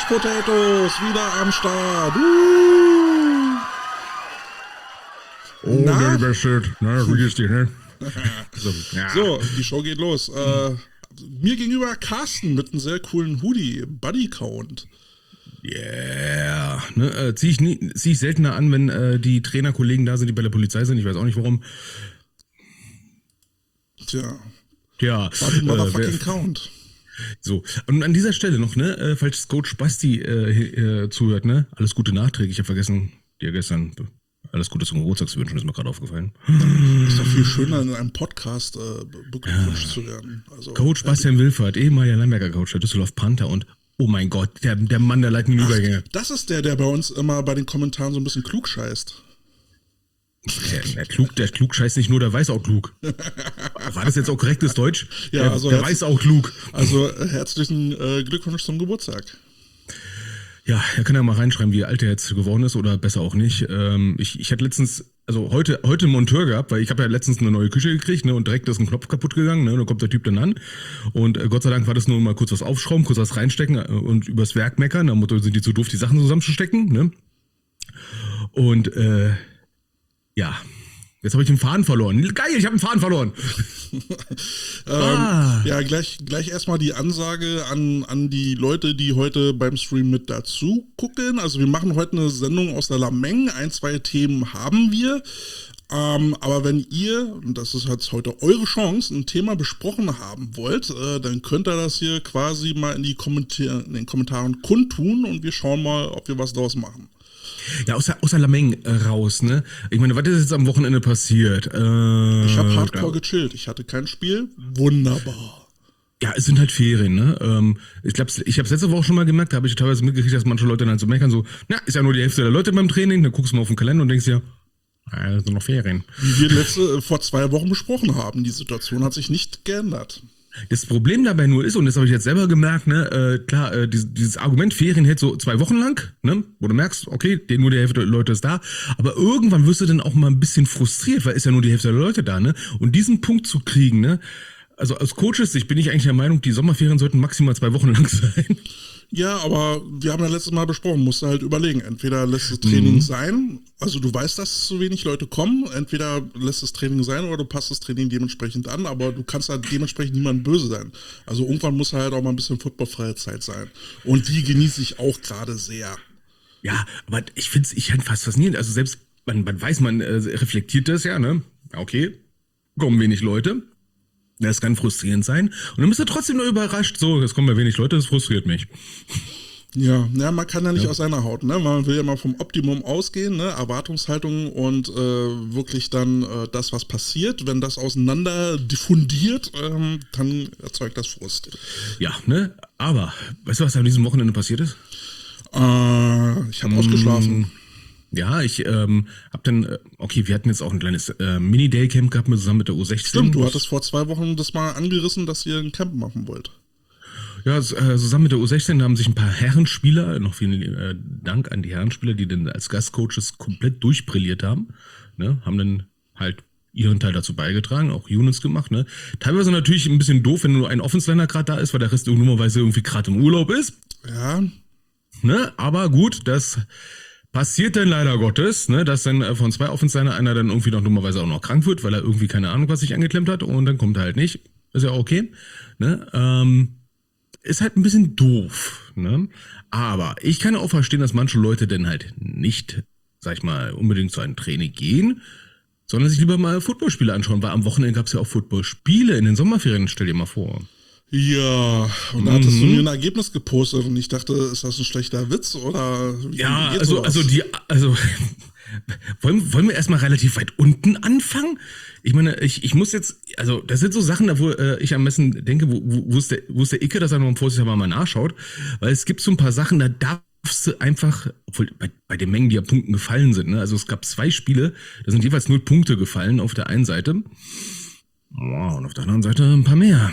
Couch Potatoes wieder am Start. Na? Very shit. Na, wie geht's dir, ne? So, die Show geht los. Mir gegenüber Carsten mit einem sehr coolen Hoodie, Buddy Count. Yeah. Ne, zieh ich seltener an, wenn die Trainerkollegen da sind, die bei der Polizei sind. Ich weiß auch nicht warum. Tja. Ja. Buddy Motherfucking Count. So, und an dieser Stelle noch, ne, falls Coach Basti zuhört, ne, alles Gute nachträglich. Ich habe vergessen, dir gestern alles Gute zum Geburtstag zu wünschen, ist mir gerade aufgefallen. Ist doch viel schöner, in einem Podcast beglückwünscht zu werden. Also, Coach Bastian Wilfert, ehemaliger Lemberger Coach der Düsseldorf Panther und oh mein Gott, der Mann der leitenden Übergänge. Das ist der bei uns immer bei den Kommentaren so ein bisschen klug scheißt. Der klug scheißt nicht nur, der weiß auch klug. War das jetzt auch korrektes Deutsch? Ja, also der weiß auch klug. Also herzlichen Glückwunsch zum Geburtstag. Ja, er kann ja mal reinschreiben, wie alt er jetzt geworden ist oder besser auch nicht. Ich hatte letztens, also heute einen Monteur gehabt, weil ich habe ja letztens eine neue Küche gekriegt, ne, und direkt ist ein Knopf kaputt gegangen, ne, und dann kommt der Typ dann an und Gott sei Dank war das nur mal kurz was aufschrauben, kurz was reinstecken und übers Werk meckern, am Motto sind die zu doof, die Sachen zusammenzustecken, ne? Und ja, jetzt habe ich den Faden verloren. Geil, ich habe den Faden verloren. Ja, gleich erstmal die Ansage an die Leute, die heute beim Stream mit dazu gucken. Also wir machen heute eine Sendung aus der Lameng. 1, 2 Themen haben wir. Aber wenn ihr, und das ist jetzt heute eure Chance, ein Thema besprochen haben wollt, dann könnt ihr das hier quasi mal in den Kommentaren kundtun und wir schauen mal, ob wir was daraus machen. Ja, außer Lameng raus, ne? Ich meine, was ist jetzt am Wochenende passiert? Ich habe hardcore gechillt. Ich hatte kein Spiel. Wunderbar. Ja, es sind halt Ferien, ne? Ich glaube, ich habe es letzte Woche schon mal gemerkt, da habe ich teilweise mitgekriegt, dass manche Leute dann so meckern, so, na, ist ja nur die Hälfte der Leute beim Training, dann guckst du mal auf den Kalender und denkst dir, das sind noch Ferien. Wie wir vor 2 Wochen besprochen haben, die Situation hat sich nicht geändert. Das Problem dabei nur ist, und das habe ich jetzt selber gemerkt, ne, klar, dieses Argument Ferien hält so 2 Wochen lang, ne, wo du merkst, okay, nur die Hälfte der Leute ist da, aber irgendwann wirst du dann auch mal ein bisschen frustriert, weil ist ja nur die Hälfte der Leute da, ne, und diesen Punkt zu kriegen, ne, also als Coaches, bin ich eigentlich der Meinung, die Sommerferien sollten maximal 2 Wochen lang sein. Ja, aber wir haben ja letztes Mal besprochen, musst du halt überlegen, entweder lässt das Training sein, also du weißt, dass zu wenig Leute kommen, entweder lässt das Training sein oder du passt das Training dementsprechend an, aber du kannst halt dementsprechend niemandem böse sein. Also irgendwann muss halt auch mal ein bisschen footballfreie Zeit sein. Und die genieße ich auch gerade sehr. Ja, aber ich finde es fast faszinierend, also selbst, man weiß, man reflektiert das ja, ne, okay, kommen wenig Leute. Das kann frustrierend sein. Und dann bist du trotzdem nur überrascht, so, es kommen ja wenig Leute, das frustriert mich. Ja, man kann ja nicht aus seiner Haut, ne? Man will ja mal vom Optimum ausgehen, ne? Erwartungshaltung und wirklich dann das, was passiert, wenn das auseinander diffundiert, dann erzeugt das Frust. Ja, ne? Aber, weißt du, was an diesem Wochenende passiert ist? Ich habe ausgeschlafen. Ja, ich hab dann, okay, wir hatten jetzt auch ein kleines Mini-Day-Camp gehabt zusammen mit der U16. Stimmt, du hattest vor 2 Wochen das mal angerissen, dass ihr ein Camp machen wollt. Ja, zusammen mit der U16 haben sich ein paar Herrenspieler, noch vielen Dank an die Herrenspieler, die dann als Gastcoaches komplett durchbrilliert haben, ne, haben dann halt ihren Teil dazu beigetragen, auch Units gemacht, ne. Teilweise natürlich ein bisschen doof, wenn nur ein Offensliner gerade da ist, weil der Rest dummerweise irgendwie gerade im Urlaub ist. Ja. Ne, aber gut, das passiert dann leider Gottes, ne, dass dann von 2 Offensliner einer dann irgendwie noch dummerweise auch noch krank wird, weil er irgendwie keine Ahnung, was sich angeklemmt hat und dann kommt er halt nicht. Ist ja auch okay, ne, ist halt ein bisschen doof, ne, aber ich kann auch verstehen, dass manche Leute dann halt nicht, sag ich mal, unbedingt zu einem Training gehen, sondern sich lieber mal Footballspiele anschauen, weil am Wochenende gab es ja auch Footballspiele in den Sommerferien, stell dir mal vor. Ja, und da hattest du mir ein Ergebnis gepostet und ich dachte, ist das ein schlechter Witz oder wie ja, geht's also wollen wir erstmal relativ weit unten anfangen? Ich meine, ich muss jetzt, also das sind so Sachen, da wo ich am besten denke, wo ist der Icke, dass er noch vorsichtshalber mal nachschaut, weil es gibt so ein paar Sachen, da darfst du einfach, obwohl bei den Mengen, die ja Punkten gefallen sind, ne, also es gab 2 Spiele, da sind jeweils 0 Punkte gefallen auf der einen Seite, wow, und auf der anderen Seite ein paar mehr.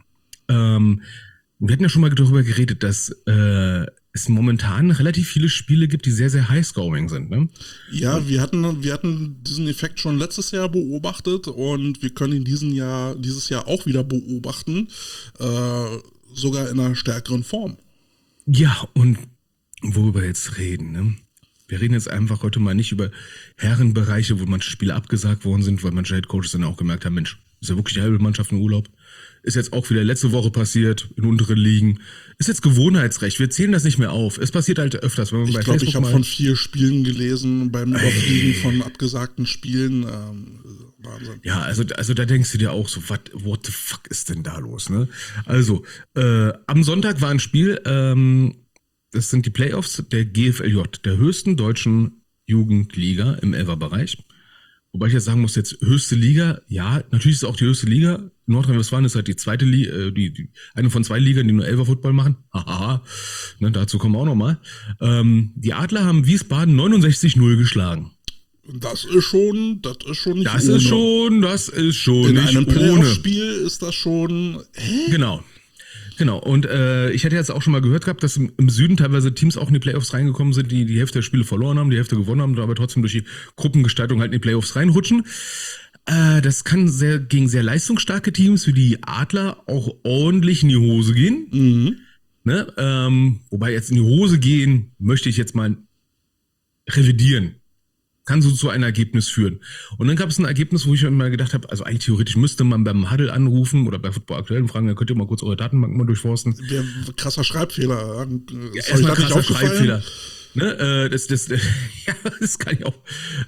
Wir hatten ja schon mal darüber geredet, dass es momentan relativ viele Spiele gibt, die sehr, sehr high-scoring sind, ne? Ja, wir hatten diesen Effekt schon letztes Jahr beobachtet und wir können ihn dieses Jahr auch wieder beobachten, sogar in einer stärkeren Form. Ja, und worüber wir jetzt reden, ne? Wir reden jetzt einfach heute mal nicht über Herrenbereiche, wo manche Spiele abgesagt worden sind, weil manche Headcoaches dann auch gemerkt haben, Mensch, ist ja wirklich die halbe Mannschaft in Urlaub. Ist jetzt auch wieder letzte Woche passiert, in unteren Ligen. Ist jetzt Gewohnheitsrecht, wir zählen das nicht mehr auf. Es passiert halt öfters, wenn man bei Ich glaube, Facebook ich habe mal... von 4 Spielen gelesen, beim Überfliegen von abgesagten Spielen. Wahnsinn. Ja, also da denkst du dir auch so, what the fuck ist denn da los, ne? Also, am Sonntag war ein Spiel, das sind die Playoffs der GFLJ, der höchsten deutschen Jugendliga im Elferbereich. Wobei ich jetzt sagen muss, jetzt höchste Liga, ja, natürlich ist es auch die höchste Liga. Nordrhein-Westfalen ist halt die zweite Liga, eine von 2 Ligern, die nur Elfer-Football machen. Haha, ne, dazu kommen wir auch nochmal. Die Adler haben Wiesbaden 69-0 geschlagen. Das ist schon nicht Das ohne. ist schon In nicht einem ohne. Playoff-Spiel ist das schon... Genau. Und ich hatte jetzt auch schon mal gehört gehabt, dass im Süden teilweise Teams auch in die Playoffs reingekommen sind, die Hälfte der Spiele verloren haben, die Hälfte gewonnen haben, aber trotzdem durch die Gruppengestaltung halt in die Playoffs reinrutschen. Das kann gegen sehr leistungsstarke Teams wie die Adler auch ordentlich in die Hose gehen. Mhm. Ne? Wobei jetzt in die Hose gehen, möchte ich jetzt mal revidieren. Kann so zu einem Ergebnis führen. Und dann gab es ein Ergebnis, wo ich mir mal gedacht habe, also eigentlich theoretisch müsste man beim Huddle anrufen oder bei Football Aktuell und fragen, dann könnt ihr mal kurz eure Datenbank mal durchforsten. Krasser Schreibfehler. Ja, erstmal krasser Schreibfehler. Ne, ja, das kann ich auch.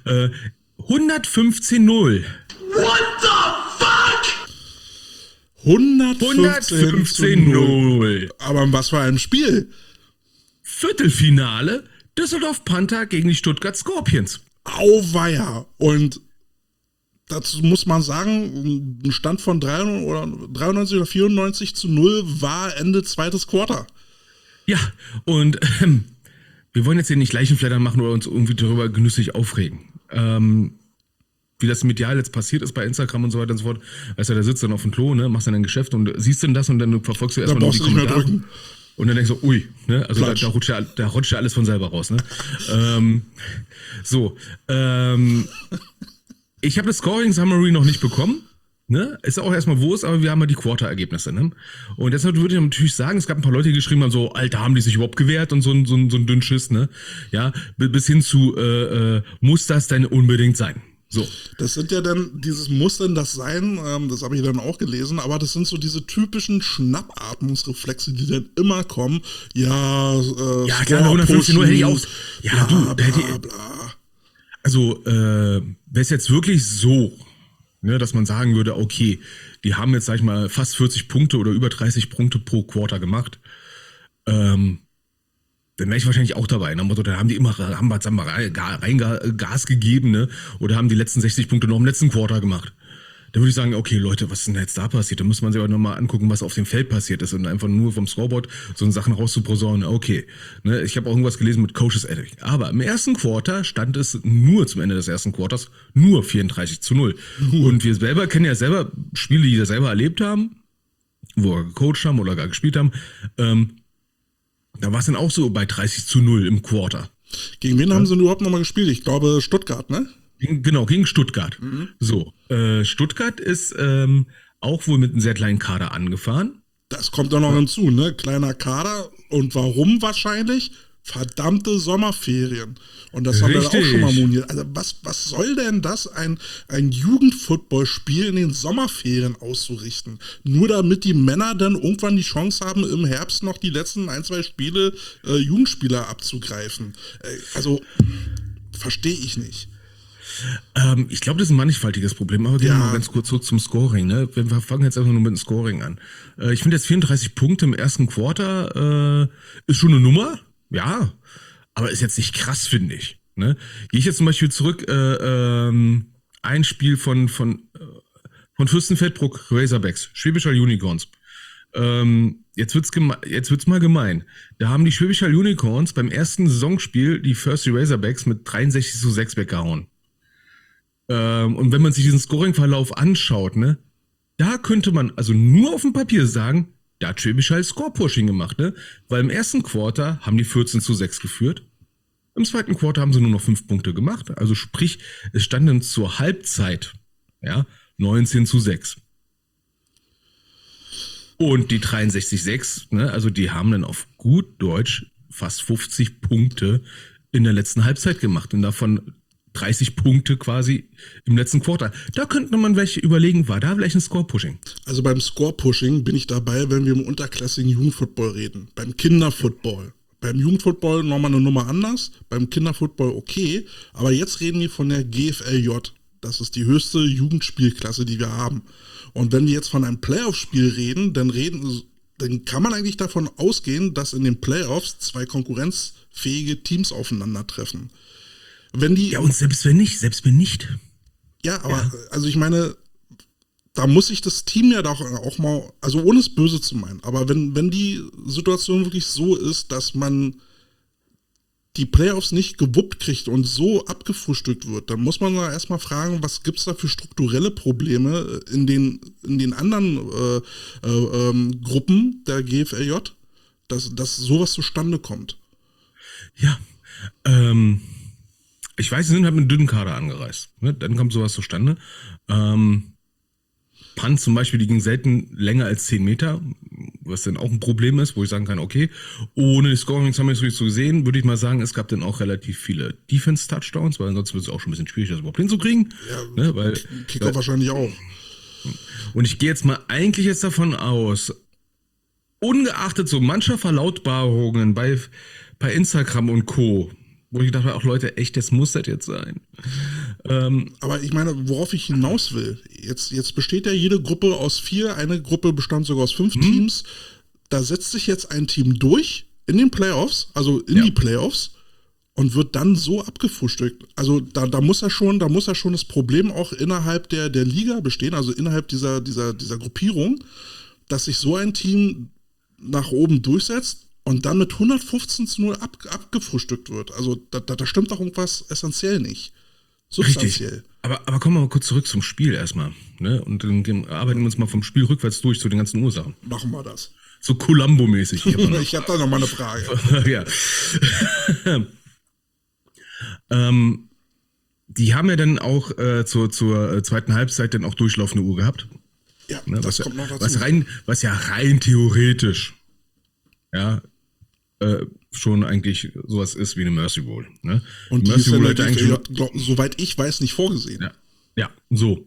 115-0. What the fuck? 115-0. Aber was für ein Spiel? Viertelfinale Düsseldorf Panther gegen die Stuttgart Scorpions. Auweia. Und dazu muss man sagen, ein Stand von 93 oder 94-0 war Ende zweites Quarter. Ja, und wir wollen jetzt hier nicht Leichenflattern machen oder uns irgendwie darüber genüsslich aufregen. Wie das medial jetzt passiert ist bei Instagram und so weiter und so fort. Weißt du, da sitzt dann auf dem Klo, ne, machst dann dein Geschäft und siehst dann das und dann verfolgst du erstmal nur die Kommentare. Und dann denkst du, ui, ne? Also da rutscht ja alles von selber raus, ne? Ich habe das Scoring Summary noch nicht bekommen, ne? Ist auch erstmal wo ist, aber wir haben ja die Quarter-Ergebnisse, ne? Und deshalb würde ich natürlich sagen, es gab ein paar Leute, die geschrieben haben, so, Alter, haben die sich überhaupt gewehrt und so ein Dünnschiss, ne? Ja, bis hin zu, muss das denn unbedingt sein? So. Das sind ja dann, muss denn das sein, das habe ich dann auch gelesen, aber das sind so diese typischen Schnappatmungsreflexe, die dann immer kommen. Ja, klar, 115 hätte ich auch. Ja, bla, du, bla, bla. Also, wäre es jetzt wirklich so, ne, dass man sagen würde, okay, die haben jetzt, sag ich mal, fast 40 Punkte oder über 30 Punkte pro Quarter gemacht, dann wäre ich wahrscheinlich auch dabei. Ne? Da haben die immer Gas gegeben, ne? Oder haben die letzten 60 Punkte noch im letzten Quarter gemacht. Da würde ich sagen, okay, Leute, was ist denn jetzt da passiert? Da muss man sich aber nochmal angucken, was auf dem Feld passiert ist und einfach nur vom Scoreboard so Sachen rauszuposaunen. Okay, ne? Ich habe auch irgendwas gelesen mit Coaches Editing. Aber im ersten Quarter stand es nur zum Ende des ersten Quarters nur 34-0. Und wir selber kennen ja selber Spiele, die wir selber erlebt haben, wo wir gecoacht haben oder gar gespielt haben. Da war es dann auch so bei 30-0 im Quarter. Gegen wen haben sie denn überhaupt nochmal gespielt? Ich glaube Stuttgart, ne? Genau, gegen Stuttgart. Mhm. So, Stuttgart ist auch wohl mit einem sehr kleinen Kader angefahren. Das kommt dann noch hinzu, ne? Kleiner Kader. Und warum wahrscheinlich? Verdammte Sommerferien. Und das haben wir auch schon mal moniert. Also was soll denn das, ein Jugendfootballspiel in den Sommerferien auszurichten? Nur damit die Männer dann irgendwann die Chance haben, im Herbst noch die letzten 1-2 Spiele Jugendspieler abzugreifen. Also verstehe ich nicht. Ich glaube, das ist ein mannigfaltiges Problem, aber gehen wir mal ganz kurz so zum Scoring. Ne? Wir fangen jetzt einfach nur mit dem Scoring an. Ich finde jetzt 34 Punkte im ersten Quarter ist schon eine Nummer. Ja, aber ist jetzt nicht krass, finde ich. Ne? Gehe ich jetzt zum Beispiel zurück, ein Spiel von Fürstenfeldbruck Razorbacks, Schwäbisch Hall Unicorns. Jetzt wird's mal gemein. Da haben die Schwäbisch Hall Unicorns beim ersten Saisonspiel die First Razorbacks mit 63-6 weggehauen. Und wenn man sich diesen Scoring-Verlauf anschaut, ne, da könnte man also nur auf dem Papier sagen, da hat Schwäbisch Hall Score-Pushing gemacht, ne? Weil im ersten Quarter haben die 14-6 geführt. Im zweiten Quarter haben sie nur noch 5 Punkte gemacht. Also sprich, es stand dann zur Halbzeit, ja, 19-6. Und die 63-6, ne, also die haben dann auf gut Deutsch fast 50 Punkte in der letzten Halbzeit gemacht und davon 30 Punkte quasi im letzten Quartal. Da könnte man welche überlegen, war da vielleicht ein Score-Pushing? Also beim Score-Pushing bin ich dabei, wenn wir im unterklassigen Jugendfootball reden. Beim Kinderfootball. Beim Jugendfootball nochmal eine Nummer anders, beim Kinderfootball okay, aber jetzt reden wir von der GFLJ. Das ist die höchste Jugendspielklasse, die wir haben. Und wenn wir jetzt von einem Playoff-Spiel reden, dann kann man eigentlich davon ausgehen, dass in den Playoffs zwei konkurrenzfähige Teams aufeinandertreffen. Ja, und selbst wenn nicht. Ja, aber also ich meine, da muss sich das Team ja doch auch mal, also ohne es böse zu meinen, aber wenn die Situation wirklich so ist, dass man die Playoffs nicht gewuppt kriegt und so abgefrühstückt wird, dann muss man da erstmal fragen, was gibt's da für strukturelle Probleme in den anderen Gruppen der GFLJ, dass sowas zustande kommt. Ja, ich weiß, sie sind halt mit einem dünnen Kader angereist. Ne? Dann kommt sowas zustande. Punts zum Beispiel, die gingen selten länger als 10 Meter, was dann auch ein Problem ist, wo ich sagen kann, okay, ohne die Scorings haben wir es nicht so gesehen, würde ich mal sagen, es gab dann auch relativ viele Defense-Touchdowns, weil ansonsten wird es auch schon ein bisschen schwierig, das überhaupt hinzukriegen. Ja, ne? Weil Kicker wahrscheinlich auch. Und ich gehe jetzt mal eigentlich jetzt davon aus, ungeachtet so mancher Verlautbarungen bei Instagram und Co., wo ich dachte, auch Leute, echt, das muss das jetzt sein. Aber ich meine, worauf ich hinaus will, jetzt besteht ja jede Gruppe aus 4, eine Gruppe bestand sogar aus 5 Teams. Da setzt sich jetzt ein Team durch in den Playoffs, also in die Playoffs und wird dann so abgefrühstückt. Also da muss ja schon das Problem auch innerhalb der Liga bestehen, also innerhalb dieser Gruppierung, dass sich so ein Team nach oben durchsetzt und dann mit 115-0 abgefrühstückt wird. Also da stimmt doch irgendwas essentiell nicht. Substanziell. Richtig. Aber kommen wir mal kurz zurück zum Spiel erstmal. Ne? Und dann arbeiten wir uns mal vom Spiel rückwärts durch zu den ganzen Ursachen. Machen wir das. So Columbo-mäßig. Ich habe da noch mal eine Frage. Ja. Die haben ja dann auch zur zweiten Halbzeit dann auch durchlaufende Uhr gehabt. Ja, ne? das kommt noch dazu. Was ja rein theoretisch schon eigentlich sowas ist wie eine Mercy Bowl. Ne? Und die Mercy ist Bowl ja hätte eigentlich soweit ich weiß, nicht vorgesehen. Ja, so.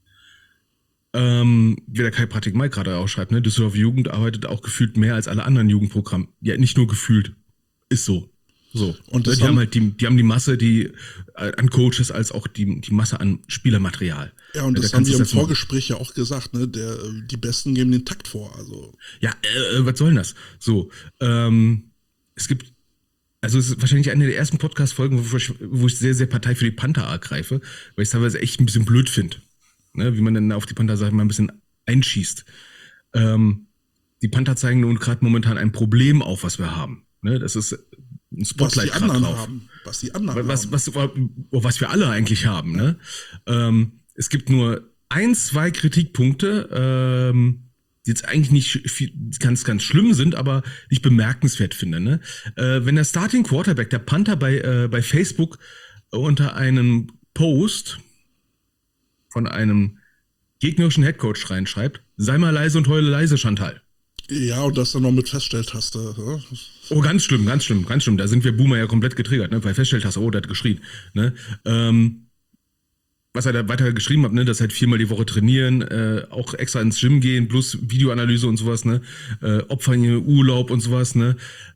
Wie der Kai Pratik Mike gerade auch schreibt, ne? Düsseldorf Jugend arbeitet auch gefühlt mehr als alle anderen Jugendprogramme. Ja, nicht nur gefühlt. Ist so. So. Und die haben halt die Masse, die an Coaches als auch die Masse an Spielermaterial. Ja, und das haben wir im Vorgespräch ja auch gesagt, ne? Die Besten geben den Takt vor. Also. Ja, was soll denn das? So, es ist wahrscheinlich eine der ersten Podcast-Folgen, wo ich sehr, sehr Partei für die Panther ergreife, weil ich es teilweise echt ein bisschen blöd finde. Ne? Wie man dann auf die Panther-Sache mal ein bisschen einschießt. Die Panther zeigen nun gerade momentan ein Problem auf, was wir haben. Ne? Das ist ein Spotlight gerade drauf. Was die anderen haben. Was wir alle eigentlich haben. Ne? Es gibt nur 2 Kritikpunkte, die jetzt eigentlich nicht ganz, ganz schlimm sind, aber ich bemerkenswert finde. Ne? Wenn der Starting Quarterback, der Panther bei Facebook unter einem Post von einem gegnerischen Headcoach reinschreibt, sei mal leise und heule leise, Chantal. Ja, und das dann noch mit Feststelltaste. Ja. Oh, ganz schlimm. Da sind wir Boomer ja komplett getriggert, ne? Bei Feststelltaste, der hat geschrien. Ne? Was er da weiter geschrieben hat, ne, dass halt 4-mal die Woche trainieren, auch extra ins Gym gehen, plus Videoanalyse und sowas, ne, Opfer in Urlaub und sowas, ne.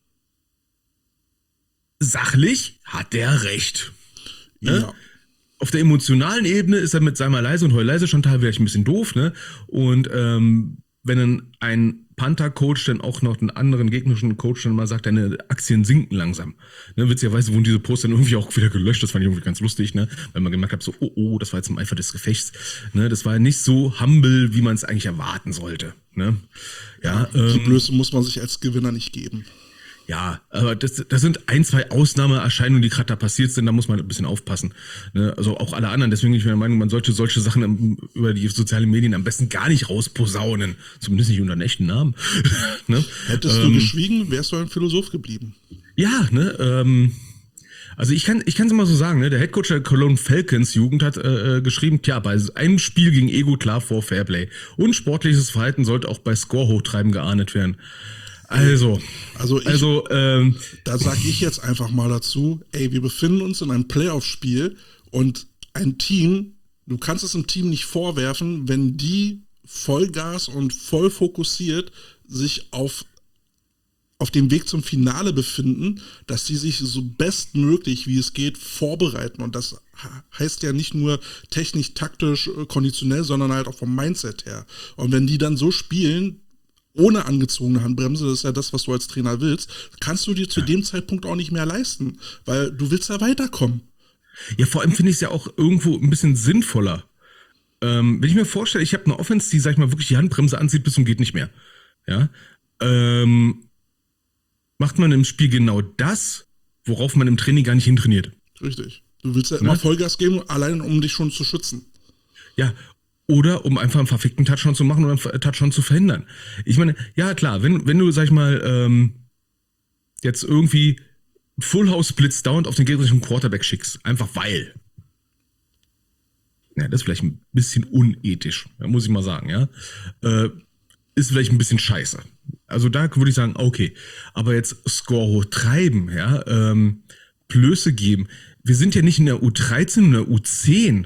Sachlich hat der recht. Ne? Ja. Auf der emotionalen Ebene ist er mit sei mal leise und heul leise Chantal vielleicht ein bisschen doof, ne. Und wenn dann ein Panther-Coach dann auch noch einen anderen gegnerischen Coach dann mal sagt, deine Aktien sinken langsam. Ne, witzigerweise wurden diese Posts dann irgendwie auch wieder gelöscht, das fand ich irgendwie ganz lustig, ne, weil man gemerkt hat, so, oh, das war jetzt im Eifer des Gefechts, ne, das war nicht so humble, wie man es eigentlich erwarten sollte, ne. Ja, die Blöße muss man sich als Gewinner nicht geben. Ja, aber das sind 2 Ausnahmeerscheinungen, die gerade da passiert sind, da muss man ein bisschen aufpassen. Ne? Also auch alle anderen, deswegen bin ich der Meinung, man sollte solche Sachen über die sozialen Medien am besten gar nicht rausposaunen. Zumindest nicht unter einem echten Namen. Ne? Hättest du geschwiegen, wärst du ein Philosoph geblieben. Ja, ne, also ich kann es mal so sagen, ne, der Headcoach der Cologne Falcons Jugend hat geschrieben, tja, bei einem Spiel ging Ego klar vor Fairplay und sportliches Verhalten sollte auch bei Score-Hochtreiben geahndet werden. Also, da sage ich jetzt einfach mal dazu, ey, wir befinden uns in einem Playoff-Spiel und ein Team, du kannst es im Team nicht vorwerfen, wenn die Vollgas und voll fokussiert sich auf dem Weg zum Finale befinden, dass die sich so bestmöglich, wie es geht, vorbereiten. Und das heißt ja nicht nur technisch, taktisch, konditionell, sondern halt auch vom Mindset her. Und wenn die dann so spielen, ohne angezogene Handbremse, das ist ja das, was du als Trainer willst, kannst du dir zu dem Zeitpunkt auch nicht mehr leisten, weil du willst ja weiterkommen. Ja, vor allem finde ich es ja auch irgendwo ein bisschen sinnvoller. Wenn ich mir vorstelle, ich habe eine Offense, die, sag ich mal, wirklich die Handbremse anzieht bis zum geht nicht mehr. Ja, macht man im Spiel genau das, worauf man im Training gar nicht hintrainiert. Richtig. Du willst ja immer Vollgas geben, allein um dich schon zu schützen. Ja, oder um einfach einen verfickten Touchdown zu machen oder einen Touchdown zu verhindern. Ich meine, ja klar, wenn du, sag ich mal, jetzt irgendwie Full House Blitz down auf den gegnerischen Quarterback schickst, einfach weil. Ja, das ist vielleicht ein bisschen unethisch, muss ich mal sagen, ja. Ist vielleicht ein bisschen scheiße. Also da würde ich sagen, okay. Aber jetzt Score hoch treiben, ja, Blöße geben. Wir sind ja nicht in der U13, in der U10.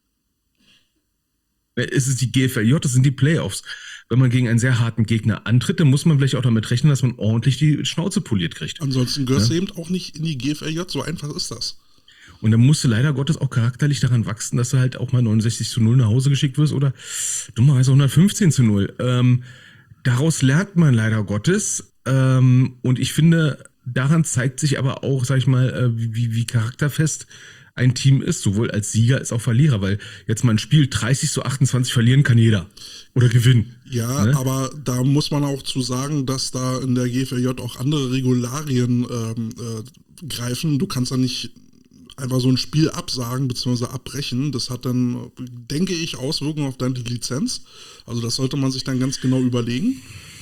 Es ist die GFLJ, das sind die Playoffs. Wenn man gegen einen sehr harten Gegner antritt, dann muss man vielleicht auch damit rechnen, dass man ordentlich die Schnauze poliert kriegt. Ansonsten gehörst du eben auch nicht in die GFLJ, so einfach ist das. Und dann musst du leider Gottes auch charakterlich daran wachsen, dass du halt auch mal 69-0 nach Hause geschickt wirst oder dummerweise 115-0. Daraus lernt man leider Gottes. Und ich finde, daran zeigt sich aber auch, sag ich mal, wie charakterfest ein Team ist, sowohl als Sieger als auch Verlierer, weil jetzt mal ein Spiel 30-28 verlieren kann jeder oder gewinnen. Ja, ne? Aber da muss man auch zu sagen, dass da in der GFLJ auch andere Regularien greifen. Du kannst da nicht einfach so ein Spiel absagen bzw. abbrechen. Das hat dann, denke ich, Auswirkungen auf deine Lizenz. Also das sollte man sich dann ganz genau überlegen.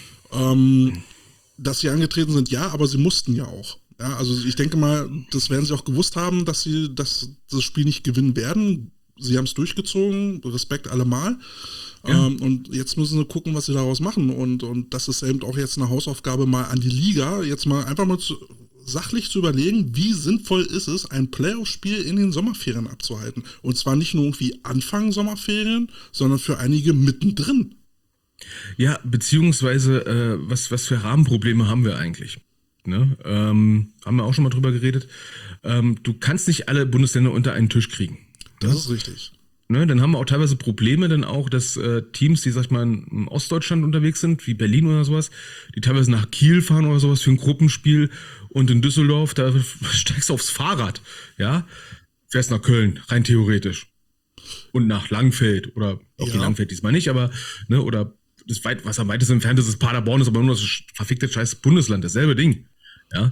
Dass sie angetreten sind, ja, aber sie mussten ja auch. Ja, also ich denke mal, das werden sie auch gewusst haben, dass sie das Spiel nicht gewinnen werden. Sie haben es durchgezogen, Respekt allemal. Ja. Und jetzt müssen sie gucken, was sie daraus machen. Und das ist eben auch jetzt eine Hausaufgabe mal an die Liga, jetzt mal einfach mal sachlich zu überlegen, wie sinnvoll ist es, ein Playoff-Spiel in den Sommerferien abzuhalten. Und zwar nicht nur irgendwie Anfang Sommerferien, sondern für einige mittendrin. Ja, beziehungsweise, was für Rahmenprobleme haben wir eigentlich? Ne? Haben wir auch schon mal drüber geredet. Du kannst nicht alle Bundesländer unter einen Tisch kriegen. Das ist richtig. Ne, dann haben wir auch teilweise Probleme, dann auch, dass Teams, die, sag ich mal, in Ostdeutschland unterwegs sind, wie Berlin oder sowas, die teilweise nach Kiel fahren oder sowas für ein Gruppenspiel und in Düsseldorf, da steigst du aufs Fahrrad, ja, fährst nach Köln, rein theoretisch. Und nach Langfeld oder auch die Langfeld diesmal nicht, aber, ne, oder das was am weitesten entfernt ist, ist Paderborn, ist aber nur das verfickte scheiß Bundesland, dasselbe Ding. Ja,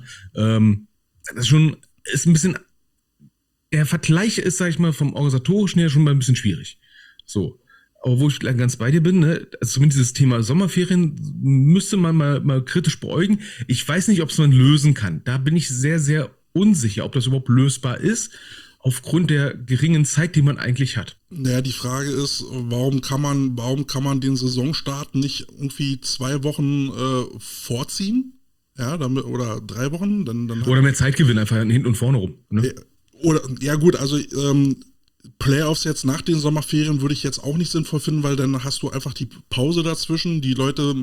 das ist schon, ist ein bisschen, der Vergleich ist, sag ich mal, vom organisatorischen her schon mal ein bisschen schwierig. So. Aber wo ich ganz bei dir bin, ne, also zumindest dieses Thema Sommerferien müsste man mal kritisch beäugen. Ich weiß nicht, ob es man lösen kann. Da bin ich sehr, sehr unsicher, ob das überhaupt lösbar ist, aufgrund der geringen Zeit, die man eigentlich hat. Naja, die Frage ist, warum kann man den Saisonstart nicht irgendwie 2 Wochen vorziehen? Ja, damit, oder 3 Wochen? Dann oder mehr Zeit gewinnen, einfach hinten und vorne rum. Ne? Oder, ja gut, also Playoffs jetzt nach den Sommerferien würde ich jetzt auch nicht sinnvoll finden, weil dann hast du einfach die Pause dazwischen, die Leute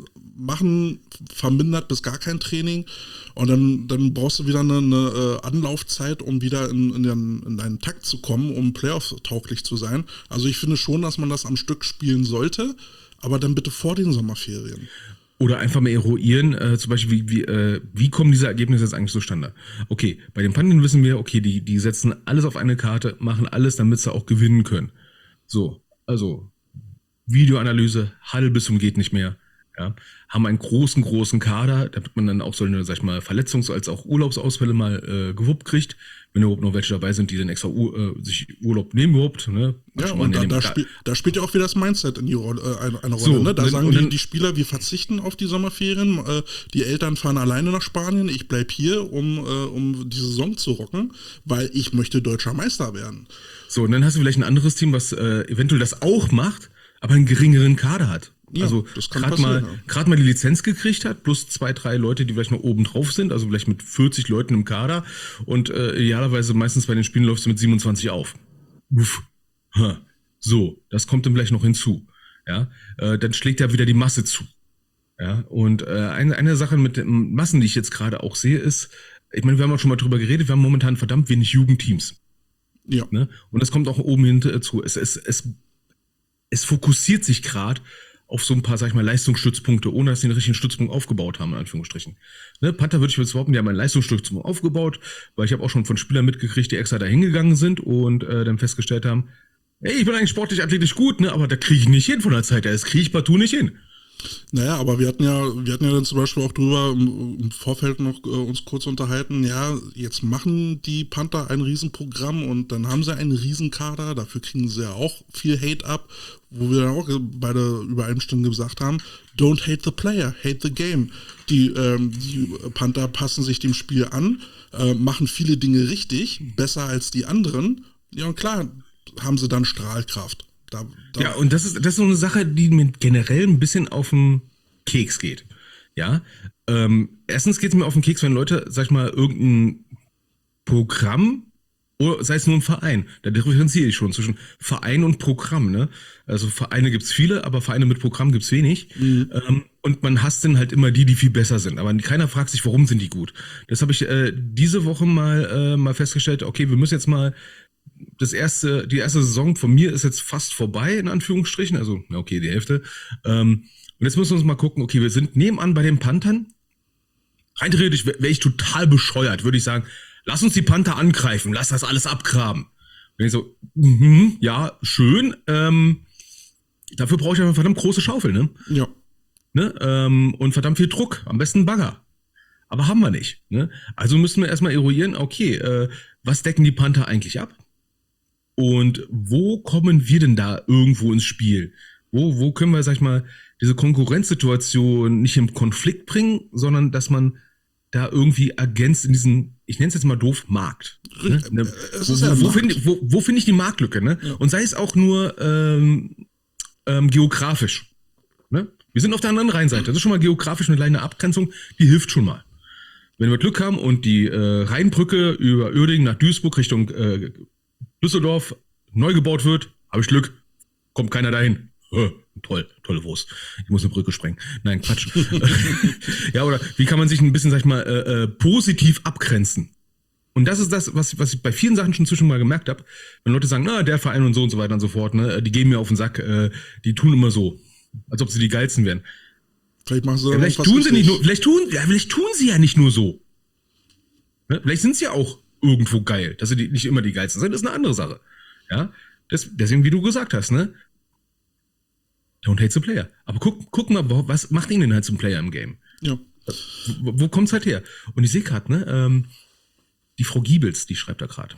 machen vermindert bis gar kein Training und dann brauchst du wieder eine Anlaufzeit, um wieder in deinen Takt zu kommen, um Playoff-tauglich zu sein. Also ich finde schon, dass man das am Stück spielen sollte, aber dann bitte vor den Sommerferien. Oder einfach mal eruieren, zum Beispiel, wie kommen diese Ergebnisse jetzt eigentlich zustande? Okay, bei den Panten wissen wir, okay, die setzen alles auf eine Karte, machen alles, damit sie auch gewinnen können. So, also Videoanalyse, Huddle bis zum geht nicht mehr. Ja, haben einen großen Kader, damit man dann auch so eine, sag ich mal, Verletzungs- als auch Urlaubsausfälle mal gewuppt kriegt, wenn überhaupt noch welche dabei sind, die dann extra sich Urlaub nehmen überhaupt. Ne? Ja, und da spielt ja auch wieder das Mindset in die Rolle, eine Rolle. So, ne? Da sagen die Spieler, wir verzichten auf die Sommerferien, die Eltern fahren alleine nach Spanien, ich bleib hier, um die Saison zu rocken, weil ich möchte deutscher Meister werden. So, und dann hast du vielleicht ein anderes Team, was eventuell das auch macht, aber einen geringeren Kader hat. Ja, also das kann gerade passieren, mal die Lizenz gekriegt hat, plus 2, 3 Leute, die vielleicht noch oben drauf sind, also vielleicht mit 40 Leuten im Kader und idealerweise meistens bei den Spielen läufst du mit 27 auf. Uff. Ha. So, das kommt dann gleich noch hinzu. Ja, dann schlägt ja wieder die Masse zu. Ja, und eine Sache mit den Massen, die ich jetzt gerade auch sehe, ist, ich meine, wir haben auch schon mal drüber geredet, wir haben momentan verdammt wenig Jugendteams. Ja. Ne? Und das kommt auch oben hinzu. Es fokussiert sich gerade auf so ein paar, sag ich mal, Leistungsstützpunkte, ohne dass sie einen richtigen Stützpunkt aufgebaut haben, in Anführungsstrichen. Ne, Panther würde ich jetzt behaupten, die haben einen Leistungsstützpunkt aufgebaut, weil ich habe auch schon von Spielern mitgekriegt, die extra da hingegangen sind und dann festgestellt haben, ey, ich bin eigentlich sportlich, athletisch gut, ne, aber da kriege ich nicht hin von der Zeit her, das kriege ich partout nicht hin. Naja, aber wir hatten ja dann zum Beispiel auch drüber im Vorfeld noch uns kurz unterhalten, ja, jetzt machen die Panther ein Riesenprogramm und dann haben sie einen Riesenkader, dafür kriegen sie ja auch viel Hate ab, wo wir dann auch beide übereinstimmend gesagt haben, don't hate the player, hate the game. Die Panther passen sich dem Spiel an, machen viele Dinge richtig, besser als die anderen, ja und klar haben sie dann Strahlkraft. Ja, und das ist so eine Sache, die mir generell ein bisschen auf den Keks geht. Ja, erstens geht es mir auf den Keks, wenn Leute, sag ich mal, irgendein Programm, oder sei es nur ein Verein, da differenziere ich schon zwischen Verein und Programm, ne? Also Vereine gibt's viele, aber Vereine mit Programm gibt's wenig. Und man hasst dann halt immer die viel besser sind. Aber keiner fragt sich, warum sind die gut. Das habe ich diese Woche mal festgestellt, okay, wir müssen jetzt mal die erste Saison von mir ist jetzt fast vorbei, in Anführungsstrichen, also, okay, die Hälfte. Und jetzt müssen wir uns mal gucken, okay, wir sind nebenan bei den Panthern. Rein theoretisch wäre ich total bescheuert, würde ich sagen, lass uns die Panther angreifen, lass das alles abgraben. Und ich so, ja, schön, dafür brauche ich aber eine verdammt große Schaufel, ne? Ja. Ne? Und verdammt viel Druck, am besten Bagger. Aber haben wir nicht, ne? Also müssen wir erstmal eruieren, okay, was decken die Panther eigentlich ab? Und wo kommen wir denn da irgendwo ins Spiel? Wo können wir, sag ich mal, diese Konkurrenzsituation nicht im Konflikt bringen, sondern dass man da irgendwie ergänzt in diesen, ich nenne es jetzt mal doof, Markt. Ne? Wo finde ich die Marktlücke? Ne? Ja. Und sei es auch nur geografisch. Ne? Wir sind auf der anderen Rheinseite. Das ist schon mal geografisch eine kleine Abgrenzung, die hilft schon mal. Wenn wir Glück haben und die Rheinbrücke über Uerdingen nach Duisburg Richtung Düsseldorf neu gebaut wird, habe ich Glück, kommt keiner dahin. Tolle Wurst. Ich muss eine Brücke sprengen. Nein, Quatsch. Ja, oder wie kann man sich ein bisschen, sag ich mal, positiv abgrenzen? Und das ist das, was ich bei vielen Sachen schon zwischen mal gemerkt habe. Wenn Leute sagen, na, der Verein und so weiter und so fort, ne, die gehen mir auf den Sack, die tun immer so, als ob sie die geilsten wären. Vielleicht machen sie vielleicht tun sie nicht nur, vielleicht tun sie ja nicht nur so. Ne? Vielleicht sind sie ja auch irgendwo geil, dass sie nicht immer die geilsten sind, ist eine andere Sache. Ja, deswegen, wie du gesagt hast, ne? Don't hate the player. Aber guck mal, was macht ihn denn halt zum Player im Game? Ja. Wo kommt's halt her? Und ich sehe gerade, ne, die Frau Giebels, die schreibt da gerade.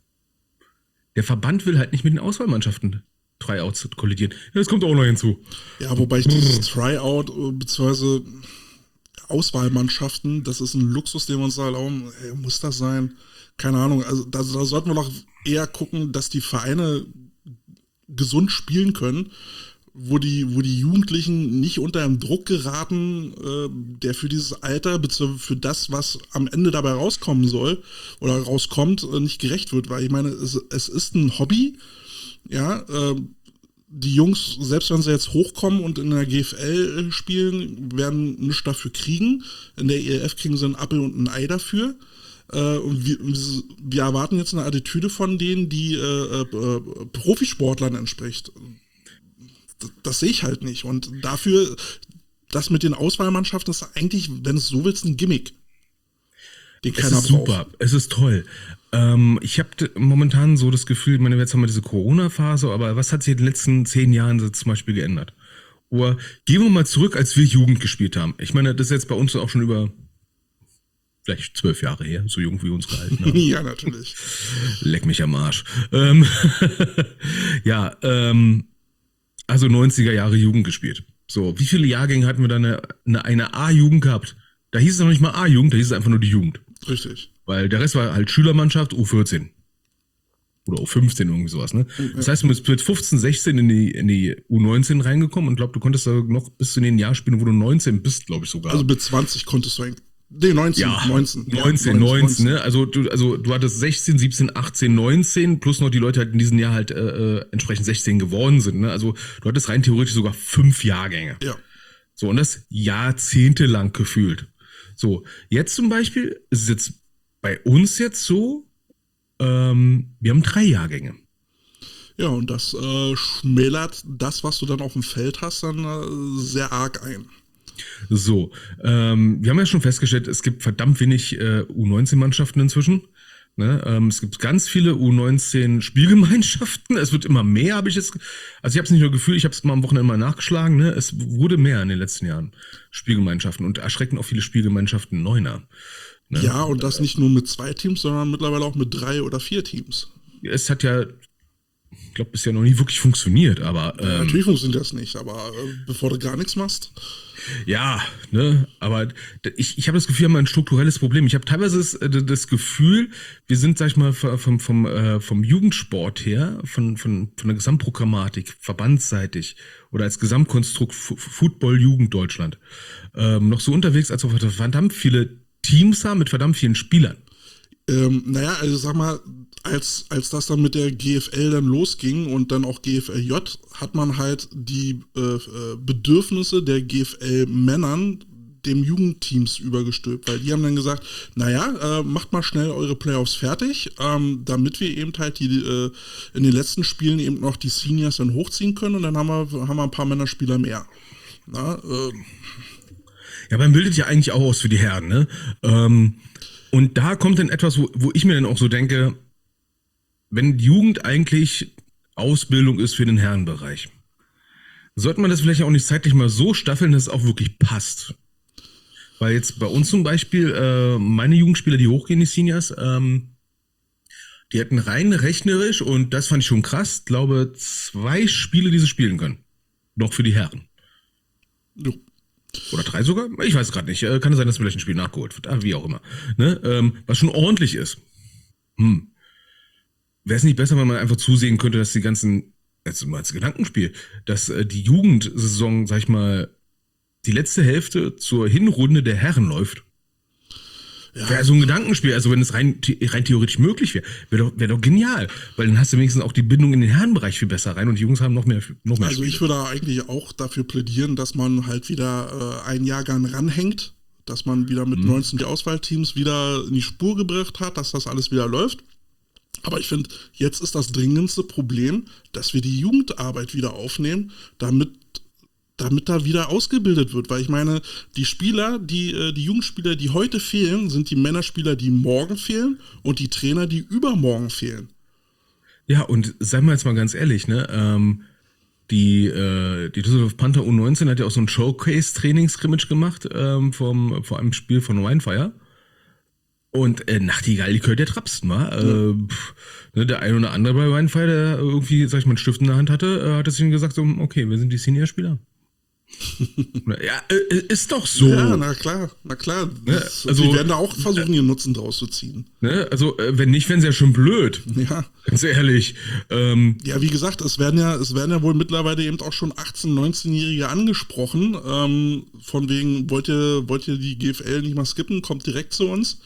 Der Verband will halt nicht mit den Auswahlmannschaften Tryouts kollidieren. Ja, das kommt auch noch hinzu. Ja, wobei ich dieses Tryout bzw. Auswahlmannschaften, das ist ein Luxus, den wir uns da erlauben. Muss das sein? Keine Ahnung. Also da sollten wir doch eher gucken, dass die Vereine gesund spielen können, wo die Jugendlichen nicht unter einen Druck geraten, der für dieses Alter, beziehungsweise für das, was am Ende dabei rauskommen soll oder rauskommt, nicht gerecht wird. Weil ich meine, es ist ein Hobby, ja, die Jungs, selbst wenn sie jetzt hochkommen und in der GFL spielen, werden nichts dafür kriegen. In der ELF kriegen sie einen Appel und ein Ei dafür. Und wir erwarten jetzt eine Attitüde von denen, die Profisportlern entspricht. Das sehe ich halt nicht. Und dafür, das mit den Auswahlmannschaften ist eigentlich, wenn es so willst, ein Gimmick. Den keiner braucht. Super, es ist toll. Ich habe momentan so das Gefühl, ich meine, jetzt haben wir diese Corona-Phase, aber was hat sich in den letzten 10 Jahren so zum Beispiel geändert? Oder gehen wir mal zurück, als wir Jugend gespielt haben. Ich meine, das ist jetzt bei uns auch schon über vielleicht 12 Jahre her, so jung wie uns gehalten haben. Ja, natürlich. Leck mich am Arsch. Ja, also 90er Jahre Jugend gespielt. So, wie viele Jahrgänge hatten wir dann eine A-Jugend gehabt? Da hieß es noch nicht mal A-Jugend, da hieß es einfach nur die Jugend. Richtig. Weil der Rest war halt Schülermannschaft, U14. Oder U15, irgendwie sowas, ne? Das heißt, du bist mit 15, 16 in die U19 reingekommen und glaub, du konntest da noch bis zu den Jahr spielen, wo du 19 bist, glaube ich sogar. Also mit 20 konntest du eigentlich. Nee, 19, ja, 19. 19, ne? Also du hattest 16, 17, 18, 19, plus noch die Leute halt in diesem Jahr halt entsprechend 16 geworden sind, ne? Also du hattest rein theoretisch sogar 5 Jahrgänge. Ja. So, und das jahrzehntelang gefühlt. So, jetzt zum Beispiel ist es jetzt bei uns jetzt so, wir haben 3 Jahrgänge. Ja, und das schmälert das, was du dann auf dem Feld hast, dann sehr arg ein. So, wir haben ja schon festgestellt, es gibt verdammt wenig U19-Mannschaften inzwischen. Ne? Es gibt ganz viele U19-Spielgemeinschaften. Es wird immer mehr, habe ich jetzt. Also ich habe es nicht nur Gefühl, ich habe es mal am Wochenende mal nachgeschlagen. Ne? Es wurde mehr in den letzten Jahren Spielgemeinschaften und erschreckend auch viele Spielgemeinschaften Neuner. Ne? Ja, und das nicht nur mit 2 Teams, sondern mittlerweile auch mit 3 oder 4 Teams. Es hat ja, ich glaube, bisher noch nie wirklich funktioniert, aber. Natürlich funktioniert das nicht, aber bevor du gar nichts machst. Ja, ne, aber ich habe das Gefühl, wir haben ein strukturelles Problem. Ich habe teilweise das Gefühl, wir sind, sag ich mal, vom Jugendsport her, von der Gesamtprogrammatik, verbandsseitig oder als Gesamtkonstrukt Football-Jugend Deutschland noch so unterwegs, als ob wir verdammt viele Teams haben mit verdammt vielen Spielern. Naja, also sag mal, als das dann mit der GFL dann losging und dann auch GFLJ, hat man halt die Bedürfnisse der GFL-Männern dem Jugendteams übergestülpt, weil die haben dann gesagt, naja, macht mal schnell eure Playoffs fertig, damit wir eben halt in den letzten Spielen eben noch die Seniors dann hochziehen können und dann haben wir ein paar Männerspieler mehr. Na, Ja, man bildet ja eigentlich auch aus für die Herren, ne? Und da kommt dann etwas, wo ich mir dann auch so denke, wenn Jugend eigentlich Ausbildung ist für den Herrenbereich, sollte man das vielleicht auch nicht zeitlich mal so staffeln, dass es auch wirklich passt. Weil jetzt bei uns zum Beispiel, meine Jugendspieler, die hochgehen, die Seniors, die hätten rein rechnerisch, und das fand ich schon krass, glaube 2 Spiele, die sie spielen können. Noch für die Herren. jo. Oder 3 sogar? Ich weiß gerade nicht. Kann es sein, dass vielleicht ein Spiel nachgeholt wird. Wie auch immer. Ne? Was schon ordentlich ist. Wäre es nicht besser, wenn man einfach zusehen könnte, dass die ganzen, jetzt mal als Gedankenspiel, dass die Jugendsaison, sag ich mal, die letzte Hälfte zur Hinrunde der Herren läuft? Ja. Wäre so ein Gedankenspiel, also wenn es rein theoretisch möglich wäre, wäre doch genial. Weil dann hast du wenigstens auch die Bindung in den Herrenbereich viel besser rein und die Jungs haben noch mehr Also Spiele. ich würde eigentlich auch dafür plädieren, dass man halt wieder einen Jahrgang ranhängt, dass man wieder mit 19 die Auswahlteams wieder in die Spur gebracht hat, dass das alles wieder läuft. Aber ich finde, jetzt ist das dringendste Problem, dass wir die Jugendarbeit wieder aufnehmen, damit da wieder ausgebildet wird. Weil ich meine, die Spieler, die Jugendspieler, die heute fehlen, sind die Männerspieler, die morgen fehlen und die Trainer, die übermorgen fehlen. Ja, und seien wir jetzt mal ganz ehrlich, ne? Die Düsseldorf Panther U19 hat ja auch so ein Showcase-Training-Scrimmage gemacht vor einem Spiel von Winefire. Und Nachtigall, die gehört der Trapsten, wa? Ne, der ein oder andere bei Winefire, der irgendwie, sag ich mal, einen Stift in der Hand hatte, hat es ihnen gesagt, so, okay, wir sind die Senior-Spieler. Ja, ist doch so. Ja, na klar. Ne, also, die werden da auch versuchen, ihren Nutzen draus zu ziehen. Ne, also, wenn nicht, wären sie ja schon blöd. Ja. Ganz ehrlich. Ja, wie gesagt, es werden ja wohl mittlerweile eben auch schon 18-, 19-Jährige angesprochen. Von wegen, wollt ihr die GFL nicht mal skippen, kommt direkt zu uns.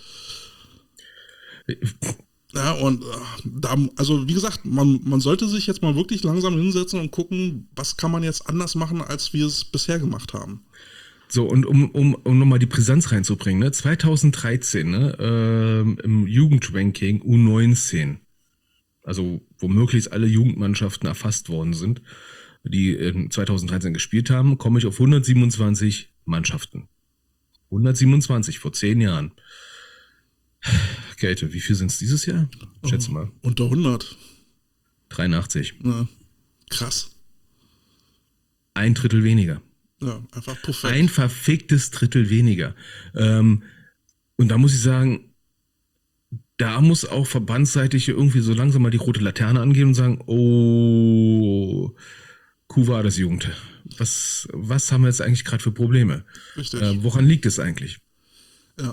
Ja, und also wie gesagt, man sollte sich jetzt mal wirklich langsam hinsetzen und gucken, was kann man jetzt anders machen, als wir es bisher gemacht haben. So, und um nochmal die Brisanz reinzubringen, ne? 2013, ne, im Jugendranking U19, also wo möglichst alle Jugendmannschaften erfasst worden sind, die in 2013 gespielt haben, komme ich auf 127 Mannschaften. 127 vor 10 Jahren. Kälte, wie viel sind es dieses Jahr? Schätze mal. Unter 100. 83. Ja, krass. Ein Drittel weniger. Ja, einfach perfekt. Ein verficktes Drittel weniger. Und da muss ich sagen, da muss auch verbandsseitig irgendwie so langsam mal die rote Laterne angehen und sagen, oh, Kuh das Jugend. Was haben wir jetzt eigentlich gerade für Probleme? Richtig. Woran liegt es eigentlich? Ja.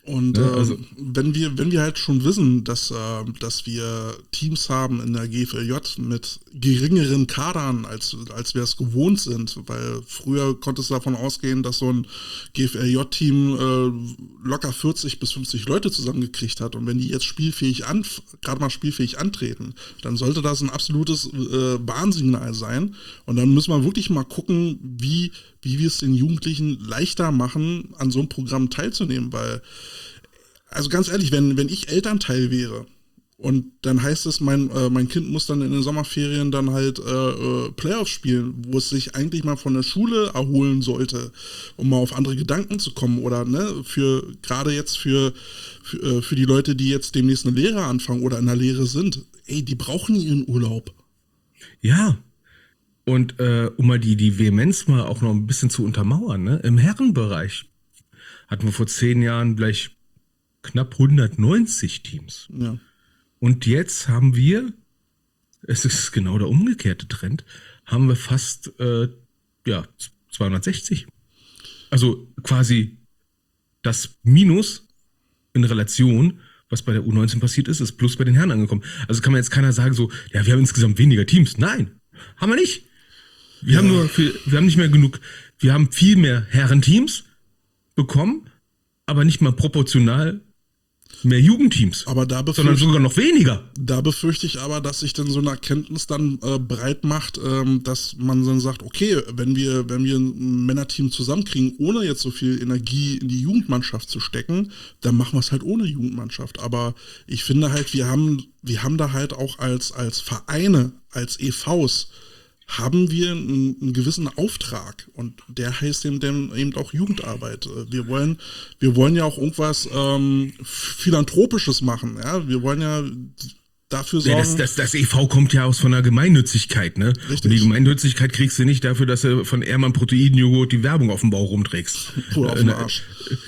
Und Ja, also- wenn wir halt schon wissen, dass wir Teams haben in der GFLJ mit geringeren Kadern, als wir es gewohnt sind, weil früher konnte es davon ausgehen, dass so ein GFLJ-Team locker 40 bis 50 Leute zusammengekriegt hat. Und wenn die jetzt gerade mal spielfähig antreten, dann sollte das ein absolutes Warnsignal sein. Und dann müssen wir wirklich mal gucken, wie wir es den Jugendlichen leichter machen, an so einem Programm teilzunehmen, weil, also ganz ehrlich, wenn ich Elternteil wäre und dann heißt es, mein Kind muss dann in den Sommerferien dann halt Playoffs spielen, wo es sich eigentlich mal von der Schule erholen sollte, um mal auf andere Gedanken zu kommen oder ne, gerade jetzt für die Leute, die jetzt demnächst eine Lehre anfangen oder in der Lehre sind, die brauchen ihren Urlaub. Ja. Und um mal die Vehemenz mal auch noch ein bisschen zu untermauern, ne? Im Herrenbereich hatten wir vor 10 Jahren gleich knapp 190 Teams. Ja. Und jetzt haben wir, es ist genau der umgekehrte Trend, haben wir fast 260. Also quasi das Minus in Relation, was bei der U19 passiert ist plus bei den Herren angekommen. Also kann man jetzt keiner sagen so, ja, wir haben insgesamt weniger Teams. Nein, haben wir nicht. Wir haben nicht mehr genug, wir haben viel mehr Herrenteams bekommen, aber nicht mal proportional mehr Jugendteams, Aber sondern sogar noch weniger. Da befürchte ich aber, dass sich dann so eine Erkenntnis dann breit macht, dass man dann sagt, okay, wenn wir ein Männerteam zusammenkriegen, ohne jetzt so viel Energie in die Jugendmannschaft zu stecken, dann machen wir es halt ohne Jugendmannschaft. Aber ich finde halt, wir haben da halt auch als Vereine, als EVs, haben wir einen gewissen Auftrag und der heißt eben auch Jugendarbeit. Wir wollen ja auch irgendwas Philanthropisches machen. Ja? Wir wollen ja dafür sorgen. Ja, das EV kommt ja aus von der Gemeinnützigkeit, ne? Richtig. Und die Gemeinnützigkeit kriegst du nicht dafür, dass du von Ehrmann Proteinjoghurt die Werbung auf dem Bauch rumträgst. Oder auf den Arsch.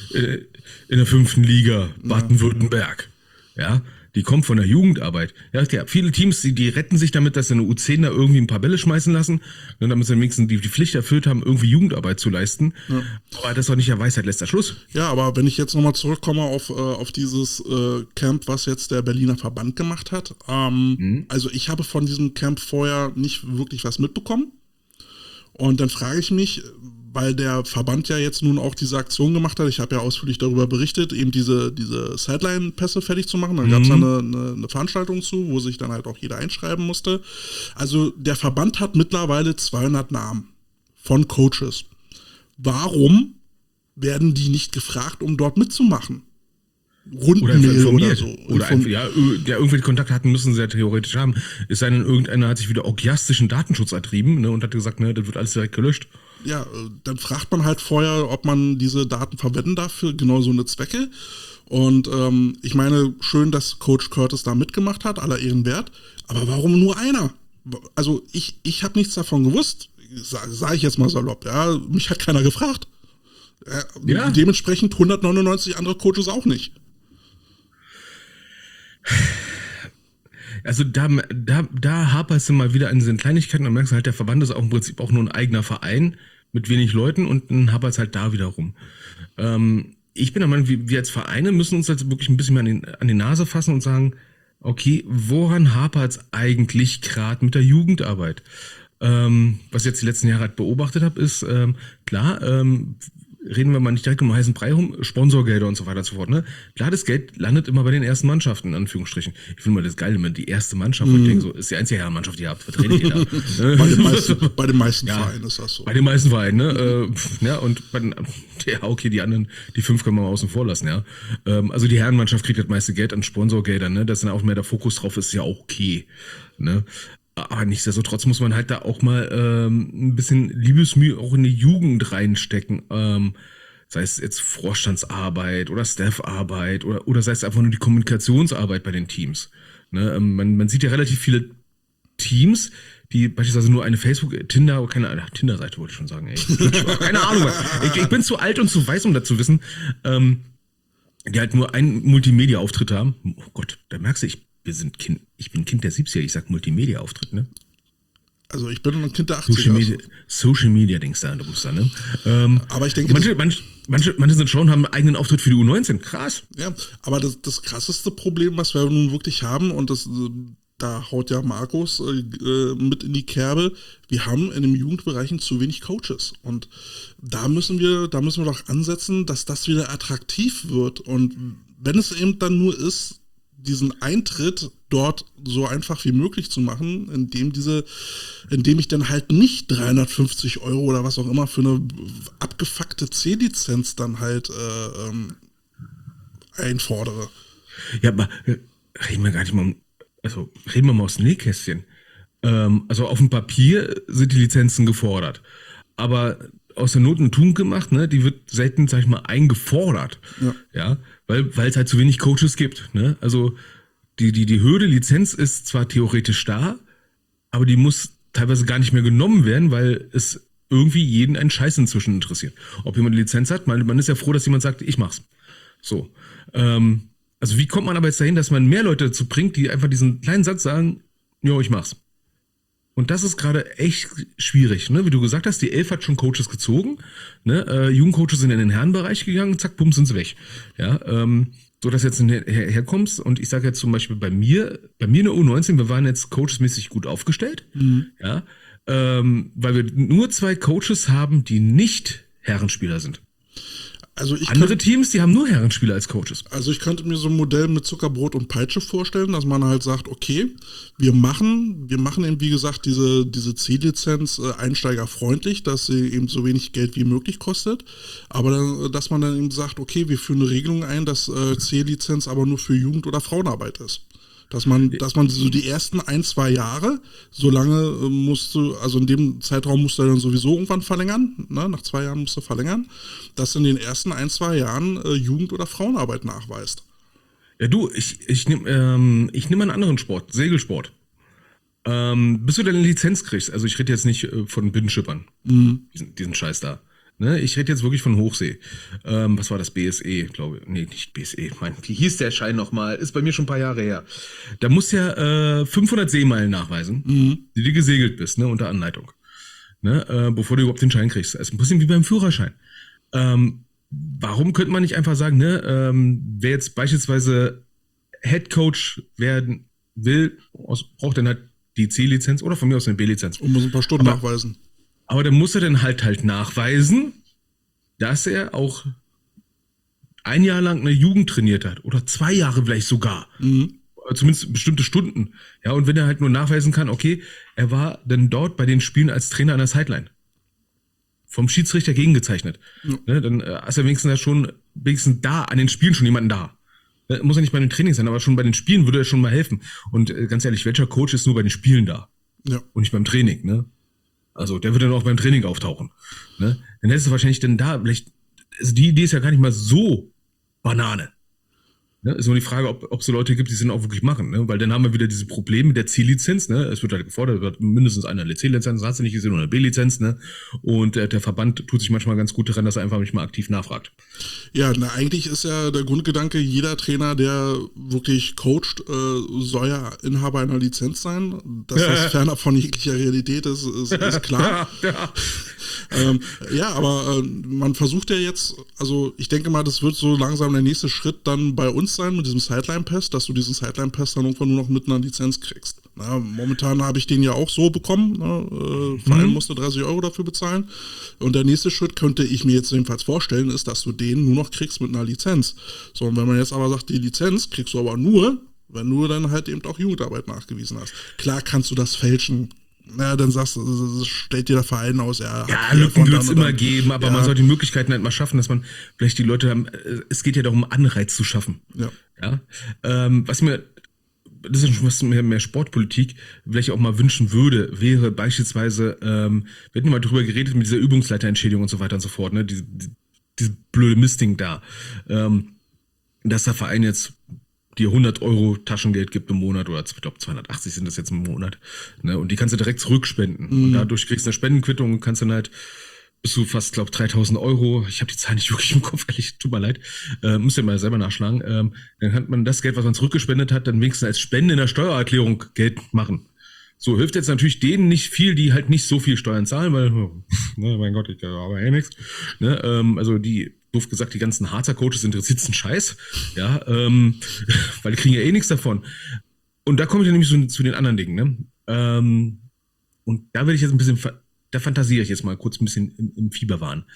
In der 5. Liga Baden-Württemberg. Ja, die kommt von der Jugendarbeit. Ja, viele Teams, die retten sich damit, dass sie eine U10 da irgendwie ein paar Bälle schmeißen lassen, und damit sie wenigstens die Pflicht erfüllt haben, irgendwie Jugendarbeit zu leisten. Ja. Aber das ist doch nicht der Weisheit letzter Schluss. Ja, aber wenn ich jetzt nochmal zurückkomme auf dieses Camp, was jetzt der Berliner Verband gemacht hat, also ich habe von diesem Camp vorher nicht wirklich was mitbekommen. Und dann frage ich mich, weil der Verband ja jetzt nun auch diese Aktion gemacht hat, ich habe ja ausführlich darüber berichtet, eben diese Sideline-Pässe fertig zu machen. Dann gab es da eine Veranstaltung zu, wo sich dann halt auch jeder einschreiben musste. Also der Verband hat mittlerweile 200 Namen von Coaches. Warum werden die nicht gefragt, um dort mitzumachen? Rundmail oder so. Oder einfach, irgendwelche Kontakte hatten, müssen sie ja theoretisch haben. Es sei denn, irgendeiner hat sich wieder orgiastischen Datenschutz ertrieben, ne, und hat gesagt, ne, das wird alles direkt gelöscht. Ja, dann fragt man halt vorher, ob man diese Daten verwenden darf für genau so eine Zwecke. Und ich meine, schön, dass Coach Curtis da mitgemacht hat, aller Ehren wert. Aber warum nur einer? Also ich habe nichts davon gewusst, sage ich jetzt mal salopp. Ja, mich hat keiner gefragt. Ja. Dementsprechend 199 andere Coaches auch nicht. Also da haperst du mal wieder an diesen Kleinigkeiten und merkst halt, der Verband ist auch im Prinzip auch nur ein eigener Verein mit wenig Leuten und dann hapert es halt da wieder rum. Ich bin der Meinung, wir als Vereine müssen uns jetzt wirklich ein bisschen mehr an die Nase fassen und sagen, okay, woran hapert es eigentlich gerade mit der Jugendarbeit? Was ich jetzt die letzten Jahre halt beobachtet habe, ist, reden wir mal nicht direkt um den heißen Brei rum, Sponsorgelder und so weiter und so fort. Ne? Klar, das Geld landet immer bei den ersten Mannschaften, in Anführungsstrichen. Ich finde mal das geil, wenn die erste Mannschaft, wo ich denke, so, ist die einzige Herrenmannschaft, die ihr habt, vertretet ihr da. Bei den meisten Vereinen ist das so. Bei den meisten Vereinen, ne? Und die anderen, die 5 können wir mal außen vor lassen, ja. Also die Herrenmannschaft kriegt das meiste Geld an Sponsorgeldern, ne? Dass dann auch mehr der Fokus drauf ist, ja auch okay. Ne? Aber nichtsdestotrotz muss man halt da auch mal ein bisschen Liebesmühe auch in die Jugend reinstecken. Sei es jetzt Vorstandsarbeit oder Staffarbeit oder sei es einfach nur die Kommunikationsarbeit bei den Teams. Ne? Man sieht ja relativ viele Teams, die beispielsweise nur eine Tinder-Seite wollte ich schon sagen. Ey. Keine Ahnung. Ich bin zu alt und zu weiß, um das zu wissen. Die halt nur einen Multimedia-Auftritt haben. Oh Gott, da merkst du, ich bin Kind der 70er, ich sag Multimedia-Auftritt, ne? Also ich bin ein Kind der Social 80er. Media, Social Media Dings da, du musst da, ne? Aber ich denke, manche sind schon, haben einen eigenen Auftritt für die U19. Krass. ja, aber das krasseste Problem, was wir nun wirklich haben, und da haut ja Markus mit in die Kerbe, wir haben in den Jugendbereichen zu wenig Coaches. Und da müssen wir doch ansetzen, dass das wieder attraktiv wird. Und wenn es eben dann nur ist, diesen Eintritt dort so einfach wie möglich zu machen, indem ich dann halt nicht 350 € oder was auch immer für eine abgefuckte C-Lizenz dann halt einfordere. Ja, aber reden wir mal aus dem Nähkästchen. Also auf dem Papier sind die Lizenzen gefordert. Aber aus der Not eine Tugend gemacht, ne? Die wird selten, sag ich mal, eingefordert. Ja, weil es halt zu wenig Coaches gibt. Ne? Also die Hürde Lizenz ist zwar theoretisch da, aber die muss teilweise gar nicht mehr genommen werden, weil es irgendwie jeden einen Scheiß inzwischen interessiert. Ob jemand eine Lizenz hat, man ist ja froh, dass jemand sagt, ich mach's. So. Also wie kommt man aber jetzt dahin, dass man mehr Leute dazu bringt, die einfach diesen kleinen Satz sagen, jo, ich mach's. Und das ist gerade echt schwierig, ne? Wie du gesagt hast, die 11 hat schon Coaches gezogen, ne? Jugendcoaches sind in den Herrenbereich gegangen, zack, bumm, sind sie weg. Ja, so dass jetzt herkommst und ich sage jetzt zum Beispiel bei mir in der U19, wir waren jetzt coachesmäßig gut aufgestellt, ja, weil wir nur 2 Coaches haben, die nicht Herrenspieler sind. Also Andere Teams, die haben nur Herrenspieler als Coaches. Also ich könnte mir so ein Modell mit Zuckerbrot und Peitsche vorstellen, dass man halt sagt, okay, wir machen eben, wie gesagt, diese C-Lizenz einsteigerfreundlich, dass sie eben so wenig Geld wie möglich kostet. Aber dann, dass man dann eben sagt, okay, wir führen eine Regelung ein, dass C-Lizenz aber nur für Jugend- oder Frauenarbeit ist. Dass man so die ersten 1-2 Jahre, solange also in dem Zeitraum musst du dann sowieso irgendwann verlängern, ne? Nach 2 Jahren musst du verlängern, dass du in den ersten 1-2 Jahren Jugend- oder Frauenarbeit nachweist. Ja du, ich nehm einen anderen Sport, Segelsport. Bis du deine Lizenz kriegst, also ich rede jetzt nicht von Binnenschippern, diesen Scheiß da. Ne, ich rede jetzt wirklich von Hochsee. Was war das? BSE, glaube ich. Nee, nicht BSE. Wie hieß der Schein nochmal? Ist bei mir schon ein paar Jahre her. Da musst du ja 500 Seemeilen nachweisen, die du gesegelt bist, ne, unter Anleitung. Ne, bevor du überhaupt den Schein kriegst. Es ist ein bisschen wie beim Führerschein. Warum könnte man nicht einfach sagen, ne, wer jetzt beispielsweise Head Coach werden will, braucht dann halt die C-Lizenz oder von mir aus eine B-Lizenz. Und muss ein paar Stunden nachweisen. Aber dann muss er dann halt nachweisen, dass er auch 1 Jahr lang eine Jugend trainiert hat. Oder 2 Jahre vielleicht sogar. Zumindest bestimmte Stunden. Ja, und wenn er halt nur nachweisen kann, okay, er war dann dort bei den Spielen als Trainer an der Sideline. Vom Schiedsrichter gegengezeichnet. Ne, dann ist er wenigstens da, an den Spielen schon jemanden da. Muss ja nicht bei den Trainings sein, aber schon bei den Spielen würde er schon mal helfen. Und ganz ehrlich, welcher Coach ist nur bei den Spielen da? Ja. Und nicht beim Training, ne? Also der wird dann auch beim Training auftauchen. Ne? Dann hättest du wahrscheinlich dann da, vielleicht, also die Idee ist ja gar nicht mal so Banane. Ne? Ist nur die Frage, ob es so Leute gibt, die es dann auch wirklich machen. Ne? Weil dann haben wir wieder diese Probleme mit der C-Lizenz. Ne? Es wird halt gefordert, wird mindestens eine C-Lizenz, hast du nicht gesehen, oder eine B-Lizenz. Ne? Und der Verband tut sich manchmal ganz gut daran, dass er einfach nicht mal aktiv nachfragt. Ja, eigentlich ist ja der Grundgedanke, jeder Trainer, der wirklich coacht, soll ja Inhaber einer Lizenz sein. Dass das fernab von jeglicher Realität ist klar. Aber man versucht ja jetzt, also ich denke mal, das wird so langsam der nächste Schritt dann bei uns sein mit diesem Sideline-Pass, dass du diesen Sideline-Pass dann irgendwann nur noch mit einer Lizenz kriegst. Na, momentan habe ich den ja auch so bekommen. Ne? Verein musste 30 € dafür bezahlen. Und der nächste Schritt könnte ich mir jetzt jedenfalls vorstellen, ist, dass du den nur noch kriegst mit einer Lizenz. So, und wenn man jetzt aber sagt, die Lizenz kriegst du aber nur, wenn du dann halt eben auch Jugendarbeit nachgewiesen hast. Klar kannst du das fälschen. Ja, dann stellt dir der Verein aus. Ja, Lücken wird es immer geben, aber man soll die Möglichkeiten halt mal schaffen, dass man vielleicht die Leute haben, es geht ja darum, Anreiz zu schaffen. Ja? Das ist schon was mehr Sportpolitik, vielleicht auch mal wünschen würde, wäre beispielsweise, wir hatten mal drüber geredet mit dieser Übungsleiterentschädigung und so weiter und so fort, ne, diese blöde Mistding da, dass der Verein jetzt dir 100 € Taschengeld gibt im Monat, oder ich glaube 280 sind das jetzt im Monat, ne, und die kannst du direkt zurückspenden. Und dadurch kriegst du eine Spendenquittung und kannst dann halt bis zu fast, glaube ich, 3.000 €. Ich habe die Zahl nicht wirklich im Kopf, ehrlich, tut mir leid. Müsst ihr mal selber nachschlagen. Dann kann man das Geld, was man zurückgespendet hat, dann wenigstens als Spende in der Steuererklärung Geld machen. So hilft jetzt natürlich denen nicht viel, die halt nicht so viel Steuern zahlen, weil, ne, mein Gott, ich aber nichts. Ne, also die, doof gesagt, die ganzen Harzer-Coaches interessiert es einen Scheiß, ja, weil die kriegen ja eh nichts davon. Und da komme ich dann nämlich so zu den anderen Dingen, ne? Und da werde ich jetzt ein bisschen, da fantasiere ich jetzt mal kurz ein bisschen im Fieberwahn.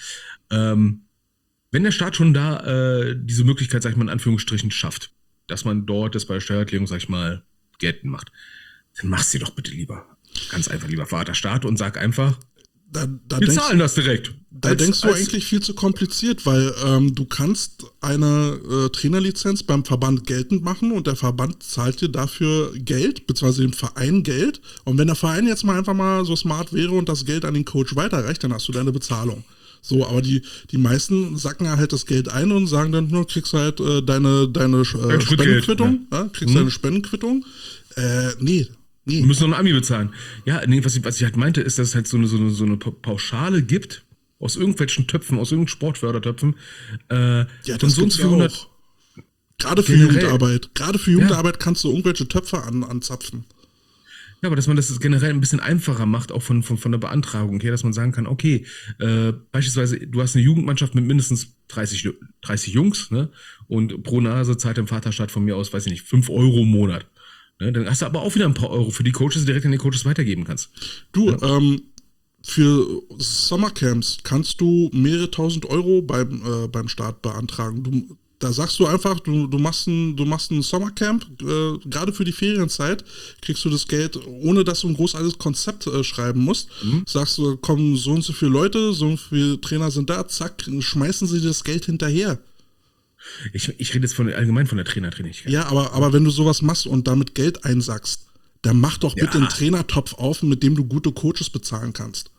Wenn der Staat schon da diese Möglichkeit, sag ich mal in Anführungsstrichen, schafft, dass man dort das bei der Steuererklärung, sag ich mal, geltend macht, dann mach's dir doch bitte lieber. Ganz einfach, lieber Vater Staat, und sag einfach, wir zahlen das direkt. Da denkst du eigentlich viel zu kompliziert, weil du kannst eine Trainerlizenz beim Verband geltend machen und der Verband zahlt dir dafür Geld, beziehungsweise dem Verein Geld. Und wenn der Verein jetzt mal einfach mal so smart wäre und das Geld an den Coach weiterreicht, dann hast du deine Bezahlung. So, aber die meisten sacken ja halt das Geld ein und sagen dann nur, kriegst halt deine Spendenquittung. Ja. Kriegst deine Spendenquittung. Nee. Wir müssen noch einen Ami bezahlen. Ja, nee, was ich halt meinte, ist, dass es halt so eine Pauschale gibt, aus irgendwelchen Töpfen, aus irgendwelchen Sportfördertöpfen. Ja, das so gibt's ja auch. Gerade für Jugendarbeit. Gerade für Jugendarbeit kannst du irgendwelche Töpfe anzapfen. Ja, aber dass man das generell ein bisschen einfacher macht, auch von der Beantragung her, dass man sagen kann, okay, beispielsweise, du hast eine Jugendmannschaft mit mindestens 30 Jungs, ne? Und pro Nase zahlt der Vaterstaat von mir aus, weiß ich nicht, 5 Euro im Monat. Ne? Dann hast du aber auch wieder ein paar Euro für die Coaches, die direkt an die Coaches weitergeben kannst. Du, für Sommercamps kannst du mehrere tausend Euro beim Staat beantragen. Da sagst du einfach, du machst ein Sommercamp, gerade für die Ferienzeit, kriegst du das Geld, ohne dass du ein großartiges Konzept schreiben musst. Sagst du, kommen so und so viele Leute, so und viele Trainer sind da, zack, schmeißen sie das Geld hinterher. Ich rede jetzt allgemein von der Trainertrainigkeit. Ja, aber wenn du sowas machst und damit Geld einsackst, dann mach doch bitte einen Trainertopf auf, mit dem du gute Coaches bezahlen kannst.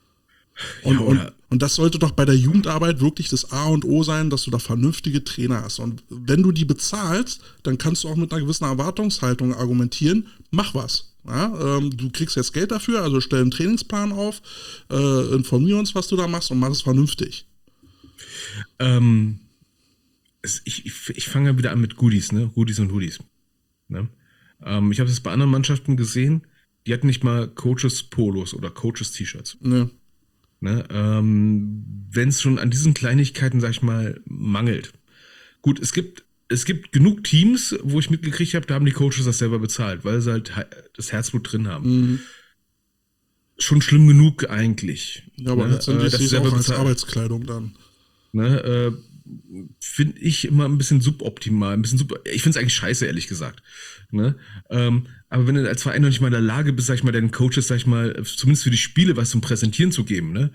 Und das sollte doch bei der Jugendarbeit wirklich das A und O sein, dass du da vernünftige Trainer hast. Und wenn du die bezahlst, dann kannst du auch mit einer gewissen Erwartungshaltung argumentieren, mach was. Ja, du kriegst jetzt Geld dafür, also stell einen Trainingsplan auf, informier uns, was du da machst und mach es vernünftig. Ich fange ja wieder an mit Goodies, ne? Goodies und Hoodies. Ne? Ich habe das bei anderen Mannschaften gesehen, die hatten nicht mal Coaches-Polos oder Coaches-T-Shirts. Ne. Ne? Wenn es schon an diesen Kleinigkeiten, sag ich mal, mangelt. Gut, es gibt genug Teams, wo ich mitgekriegt habe, da haben die Coaches das selber bezahlt, weil sie halt das Herzblut drin haben. Schon schlimm genug eigentlich. Ja, aber letztendlich ist es auch als Arbeitskleidung dann. Ne? Finde ich immer ein bisschen suboptimal. Ich finde es eigentlich scheiße, ehrlich gesagt. Ne? Aber wenn du als Verein noch nicht mal in der Lage bist, sag ich mal, deinen Coaches, sag ich mal, zumindest für die Spiele was zum Präsentieren zu geben, ne?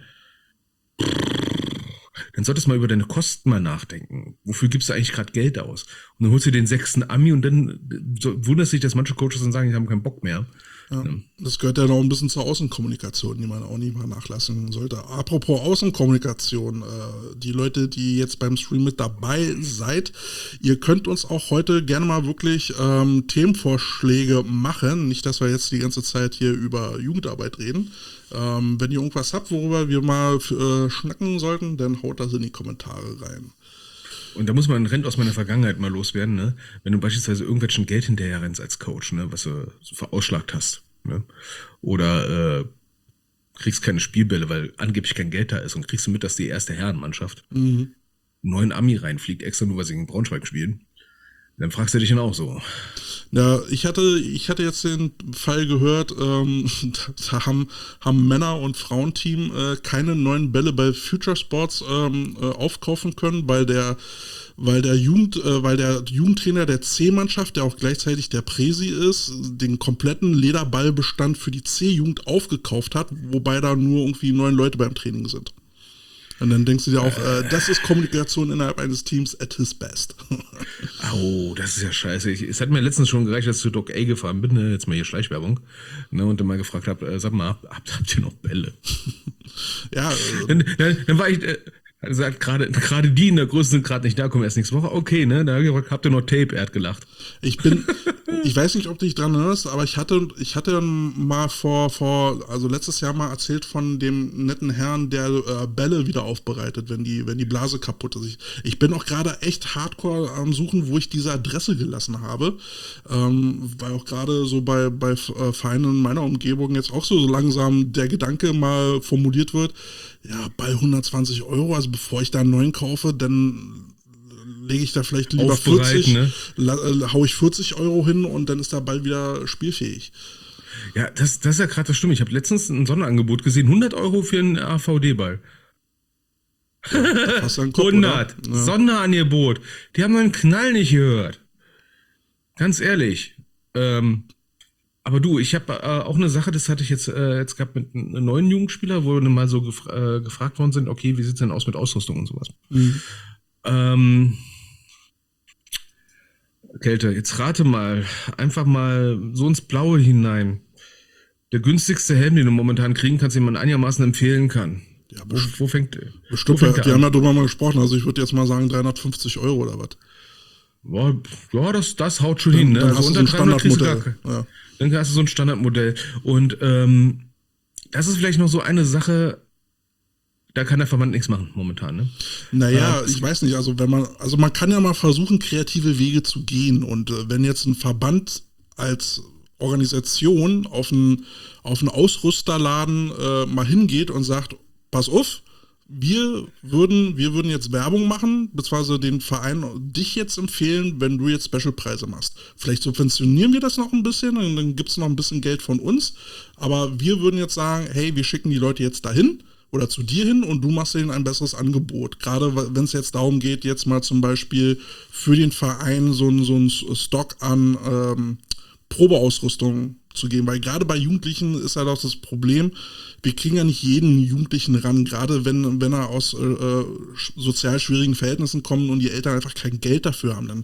Dann solltest du mal über deine Kosten mal nachdenken. Wofür gibst du eigentlich gerade Geld aus? Und dann holst du den 6. Ami und dann wunderst dich, dass manche Coaches dann sagen, die haben keinen Bock mehr. Ja, das gehört ja noch ein bisschen zur Außenkommunikation, die man auch nie mal nachlassen sollte. Apropos Außenkommunikation, die Leute, die jetzt beim Stream mit dabei seid, ihr könnt uns auch heute gerne mal wirklich Themenvorschläge machen. Nicht, dass wir jetzt die ganze Zeit hier über Jugendarbeit reden. Wenn ihr irgendwas habt, worüber wir mal schnacken sollten, dann haut das in die Kommentare rein. Und da muss man einen Rent aus meiner Vergangenheit mal loswerden, ne? Wenn du beispielsweise irgendwelchen Geld hinterher rennst als Coach, ne? Was du so verausschlagt hast, ne? Oder kriegst keine Spielbälle, weil angeblich kein Geld da ist und kriegst du mit, dass die erste Herrenmannschaft 9 Ami reinfliegt, extra nur, weil sie gegen Braunschweig spielen. Dann fragst du dich dann auch so. Ja, ich hatte jetzt den Fall gehört, da haben Männer- und Frauenteam keine neuen Bälle bei Future Sports aufkaufen können, weil der Jugendtrainer der C-Mannschaft, der auch gleichzeitig der Präsi ist, den kompletten Lederballbestand für die C-Jugend aufgekauft hat, wobei da nur irgendwie 9 Leute beim Training sind. Und dann denkst du dir auch, das ist Kommunikation innerhalb eines Teams at his best. Au, das ist ja scheiße. Es hat mir letztens schon gereicht, dass ich zu Doc A gefahren bin, ne? Jetzt mal hier Schleichwerbung, ne? Und dann mal gefragt habe, sag mal, habt ihr noch Bälle? Ja. Dann war ich, Er sagt, gerade die in der Größe sind gerade nicht da, kommen erst nächste Woche. Okay, ne? Da habt ihr noch Tape, er hat gelacht. Ich weiß nicht, ob du dich dran erinnerst, aber ich hatte mal also letztes Jahr mal erzählt von dem netten Herrn, der Bälle wieder aufbereitet, wenn die Blase kaputt ist. Ich bin auch gerade echt hardcore am Suchen, wo ich diese Adresse gelassen habe, weil auch gerade so bei Vereinen in meiner Umgebung jetzt auch so langsam der Gedanke mal formuliert wird, ja, bei 120 Euro, also bevor ich da einen neuen kaufe, dann lege ich da vielleicht lieber 40, ne? Hau ich 40 Euro hin und dann ist der Ball wieder spielfähig. Ja, das ist ja gerade das Stimme. Ich habe letztens ein Sonderangebot gesehen, 100 Euro für einen AVD-Ball. Ja, hast du einen Kopf, 100, oder? Ja. Sonderangebot. Die haben meinen Knall nicht gehört. Ganz ehrlich. Aber du, ich habe auch eine Sache, das hatte ich jetzt gehabt mit einem neuen Jugendspieler, wo wir mal so gefragt worden sind, okay, wie sieht's denn aus mit Ausrüstung und sowas? Kälte, jetzt rate mal, einfach mal so ins Blaue hinein. Der günstigste Helm, den du momentan kriegen kannst, den man einigermaßen empfehlen kann. Ja, wo fängt bestimmt, wo fängt wir haben ja drüber mal gesprochen, also ich würde jetzt mal sagen 350 Euro oder was. Ja, das haut schon hin. Ne? Dann also hast du so ein Standardmodell. Ja. Dann hast du so ein Standardmodell. Und das ist vielleicht noch so eine Sache, da kann der Verband nichts machen momentan. Ne? Naja, ich weiß nicht, also man kann ja mal versuchen, kreative Wege zu gehen. Und wenn jetzt ein Verband als Organisation auf einen Ausrüsterladen mal hingeht und sagt, pass auf, wir würden jetzt Werbung machen, beziehungsweise den Verein dich jetzt empfehlen, wenn du jetzt Specialpreise machst. Vielleicht subventionieren wir das noch ein bisschen, und dann gibt es noch ein bisschen Geld von uns, aber wir würden jetzt sagen, hey, wir schicken die Leute jetzt dahin oder zu dir hin und du machst denen ein besseres Angebot. Gerade wenn es jetzt darum geht, jetzt mal zum Beispiel für den Verein so ein Stock an Probeausrüstung zu geben, weil gerade bei Jugendlichen ist halt auch das Problem, wir kriegen ja nicht jeden Jugendlichen ran, gerade wenn er aus sozial schwierigen Verhältnissen kommt und die Eltern einfach kein Geld dafür haben,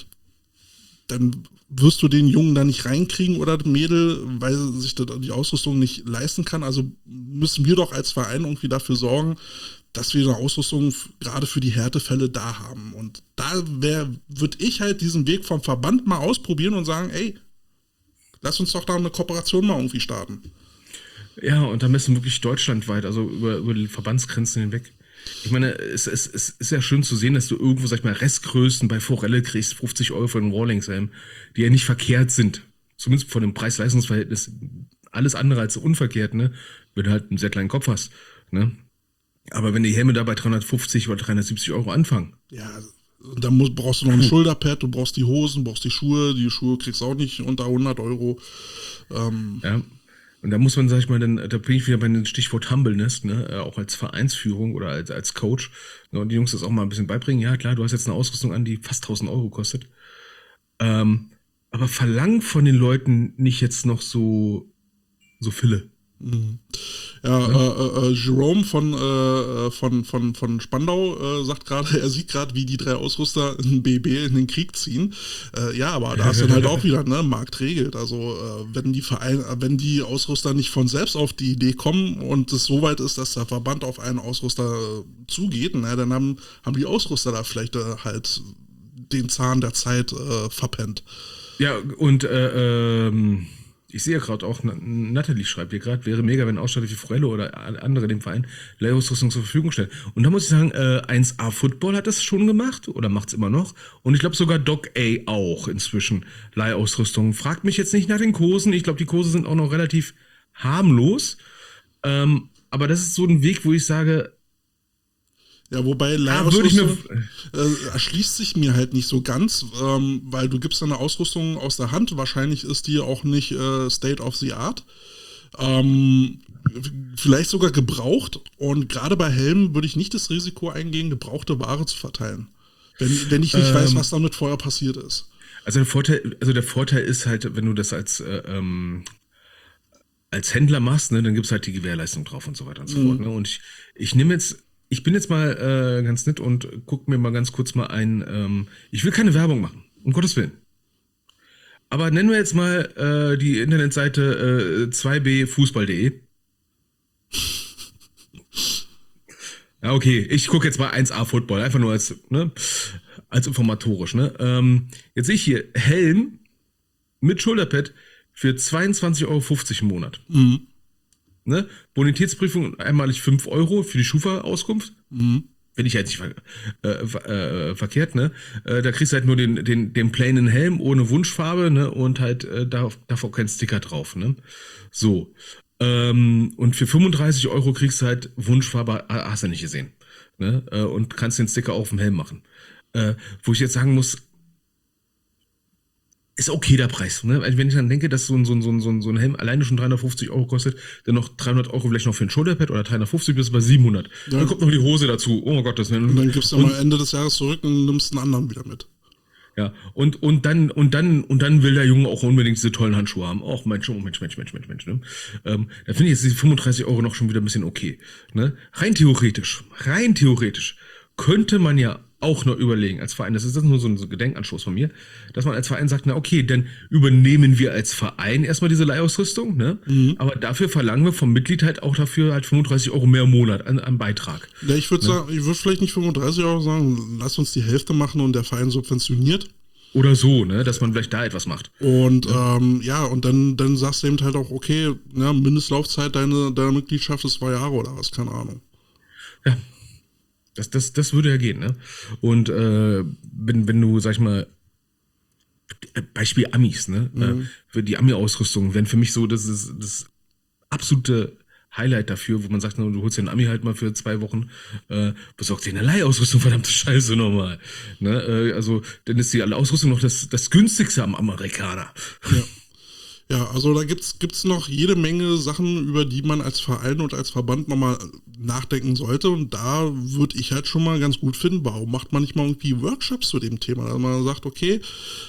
dann wirst du den Jungen da nicht reinkriegen oder das Mädel, weil sich die Ausrüstung nicht leisten kann. Also müssen wir doch als Verein irgendwie dafür sorgen, dass wir eine Ausrüstung gerade für die Härtefälle da haben. Und da würde ich halt diesen Weg vom Verband mal ausprobieren und sagen, ey, lass uns doch da eine Kooperation mal irgendwie starten. Ja, und da müssen wirklich deutschlandweit, also über die Verbandsgrenzen hinweg. Ich meine, es ist ja schön zu sehen, dass du irgendwo, sag ich mal, Restgrößen bei Forelle kriegst, 50 Euro für einen Rawlingshelm, die ja nicht verkehrt sind. Zumindest von dem Preis-Leistungs-Verhältnis. Alles andere als unverkehrt, ne? Wenn du halt einen sehr kleinen Kopf hast, ne? Aber wenn die Helme da bei 350 oder 370 Euro anfangen. Ja, dann brauchst du noch ein Schulterpad, du brauchst die Hosen, brauchst die Schuhe kriegst du auch nicht unter 100 Euro. Ja. Und da muss man, sag ich mal, da bin ich wieder bei dem Stichwort Humbleness, ne, auch als Vereinsführung oder als Coach, ne, und die Jungs das auch mal ein bisschen beibringen. Ja, klar, du hast jetzt eine Ausrüstung an, die fast 1000 Euro kostet. Aber verlang von den Leuten nicht jetzt noch so Fille. Ja, Jerome von Spandau sagt gerade, er sieht gerade, wie die 3 Ausrüster ein BB in den Krieg ziehen. Ja, aber da ist dann halt auch wieder, ne, Markt regelt. Also wenn die Ausrüster nicht von selbst auf die Idee kommen und es so weit ist, dass der Verband auf einen Ausrüster zugeht, na, dann haben die Ausrüster da vielleicht halt den Zahn der Zeit verpennt. Ja, und ich sehe ja gerade auch, Nathalie schreibt hier gerade, wäre mega, wenn Ausstatter wie Forelle oder andere dem Verein Leihausrüstung zur Verfügung stellen. Und da muss ich sagen, 1A Football hat das schon gemacht oder macht es immer noch. Und ich glaube sogar Doc A auch inzwischen Leihausrüstung. Fragt mich jetzt nicht nach den Kursen. Ich glaube, die Kurse sind auch noch relativ harmlos. Aber das ist so ein Weg, wo ich sage, ja, wobei Leihausrüstung erschließt sich mir halt nicht so ganz, weil du gibst eine Ausrüstung aus der Hand, wahrscheinlich ist die auch nicht State of the Art. Vielleicht sogar gebraucht, und gerade bei Helmen würde ich nicht das Risiko eingehen, gebrauchte Ware zu verteilen, wenn ich nicht weiß, was damit vorher passiert ist. Also der Vorteil ist halt, wenn du das als Händler machst, ne, dann gibt's halt die Gewährleistung drauf und so weiter und so fort. Ne? Und ich bin jetzt mal ganz nett und guck mir mal ganz kurz mal ich will keine Werbung machen, um Gottes Willen. Aber nennen wir jetzt mal die Internetseite 2bfußball.de. Ja, okay, ich gucke jetzt mal 1A Football, einfach nur als informatorisch, ne? Jetzt sehe ich hier Helm mit Schulterpad für 22,50 € im Monat. Mhm. Ne? Bonitätsprüfung einmalig 5 € für die Schufa-Auskunft. Mhm. Finde ich halt nicht verkehrt, ne? Da kriegst du halt nur den plainen Helm ohne Wunschfarbe, ne? Und halt darf auch kein Sticker drauf, ne? So. Und für 35 € kriegst du halt Wunschfarbe, hast du nicht gesehen. Ne? Und kannst den Sticker auf dem Helm machen. Wo ich jetzt sagen muss, ist okay der Preis. Ne? Wenn ich dann denke, dass so ein Helm alleine schon 350 € kostet, dann noch 300 € vielleicht noch für ein Shoulderpad oder 350 bis bei 700. Ja. Dann kommt noch die Hose dazu. Oh Gott, das Und dann gibst du mal Ende des Jahres zurück und nimmst einen anderen wieder mit. Ja, und dann will der Junge auch unbedingt diese tollen Handschuhe haben. Och, Mensch. Ne? Da finde ich jetzt diese 35 € noch schon wieder ein bisschen okay. Ne? Rein theoretisch könnte man ja auch noch überlegen als Verein, das ist nur so ein Gedenkanstoß von mir, dass man als Verein sagt, na okay, dann übernehmen wir als Verein erstmal diese Leihausrüstung, ne? Aber dafür verlangen wir vom Mitglied halt auch dafür halt 35 € mehr im Monat an Beitrag. Ja, ich würde sagen, ich würde vielleicht nicht 35 € sagen, lass uns die Hälfte machen und der Verein subventioniert. Oder so, ne, dass man vielleicht da etwas macht. Und und dann sagst du eben halt auch, okay, ja, Mindestlaufzeit deiner Mitgliedschaft ist 2 Jahre oder was, keine Ahnung. Ja. Das würde ja gehen, ne? Und wenn du, sag ich mal, Beispiel Amis, ne? Für die Ami-Ausrüstung wären für mich so, das ist das absolute Highlight dafür, wo man sagt, du holst den Ami halt mal für 2 Wochen, besorgst dir eine Leihausrüstung, verdammte Scheiße nochmal. Ne? Also, dann ist die Ausrüstung noch das günstigste am Amerikaner. Ja. Ja, also da gibt's noch jede Menge Sachen, über die man als Verein und als Verband nochmal nachdenken sollte. Und da würde ich halt schon mal ganz gut finden, warum macht man nicht mal irgendwie Workshops zu dem Thema? Also man sagt, okay,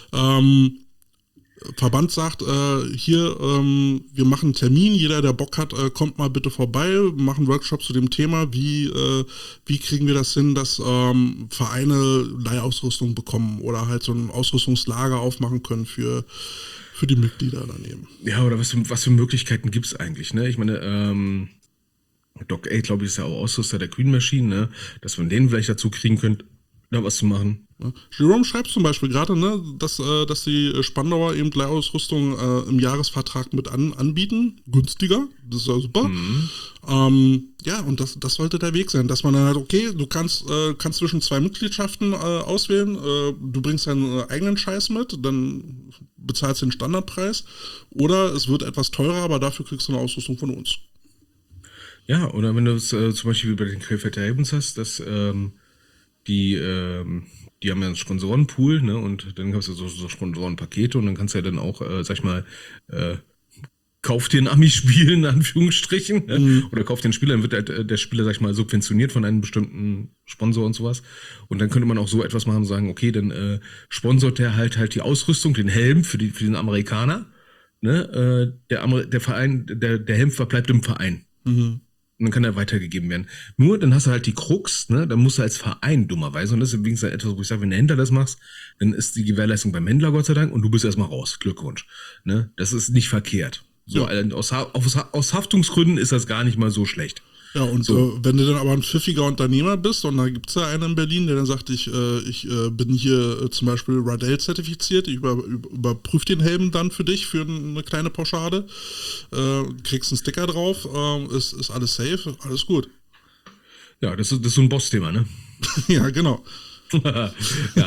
Verband sagt, wir machen einen Termin, jeder, der Bock hat, kommt mal bitte vorbei, machen Workshops zu dem Thema, wie kriegen wir das hin, dass Vereine Leihausrüstung bekommen oder halt so ein Ausrüstungslager aufmachen können für die Mitglieder daneben. Ja, oder was für Möglichkeiten gibt es eigentlich, ne? Ich meine, Doc A, glaube ich, ist ja auch Ausrüster der Queen Machine, ne? Dass man den vielleicht dazu kriegen könnte, da was zu machen. Ja. Jerome schreibt zum Beispiel gerade, ne, dass die Spandauer eben Leihausrüstung im Jahresvertrag mit anbieten. Günstiger, das ist ja super. Ja, und das sollte der Weg sein, dass man dann halt, okay, du kannst zwischen 2 Mitgliedschaften auswählen, du bringst deinen eigenen Scheiß mit, dann bezahlst den Standardpreis, oder es wird etwas teurer, aber dafür kriegst du eine Ausrüstung von uns. Ja, oder wenn du es zum Beispiel wie bei den Krefelder Ravens hast, dass die haben ja einen Sponsorenpool, ne, und dann hast du so Sponsorenpakete und dann kannst du ja dann auch, sag ich mal, kauf dir ein Ami-Spiel, in Anführungsstrichen, ne? Oder kauf dir einen Spieler, dann wird halt der Spieler, sag ich mal, subventioniert von einem bestimmten Sponsor und sowas. Und dann könnte man auch so etwas machen und sagen, okay, dann sponsort der halt die Ausrüstung, den Helm für den Amerikaner, ne? Der Verein, der Helm verbleibt im Verein. Und dann kann er weitergegeben werden. Nur, dann hast du halt die Krux, ne? Dann musst du als Verein dummerweise, und das ist übrigens etwas, wo ich sage, wenn der Händler das machst, dann ist die Gewährleistung beim Händler, Gott sei Dank, und du bist erstmal raus. Glückwunsch. Ne? Das ist nicht verkehrt. So, Ja. aus Haftungsgründen ist das gar nicht mal so schlecht. Ja, und wenn du dann aber ein pfiffiger Unternehmer bist, und da gibt es ja einen in Berlin, der dann sagt, ich bin hier zum Beispiel Radel zertifiziert, ich überprüfe den Helm dann für dich für eine kleine Pauschale, kriegst einen Sticker drauf, ist alles safe, alles gut. Ja, das ist so ein Boss-Thema, ne? Ja, genau. Ja.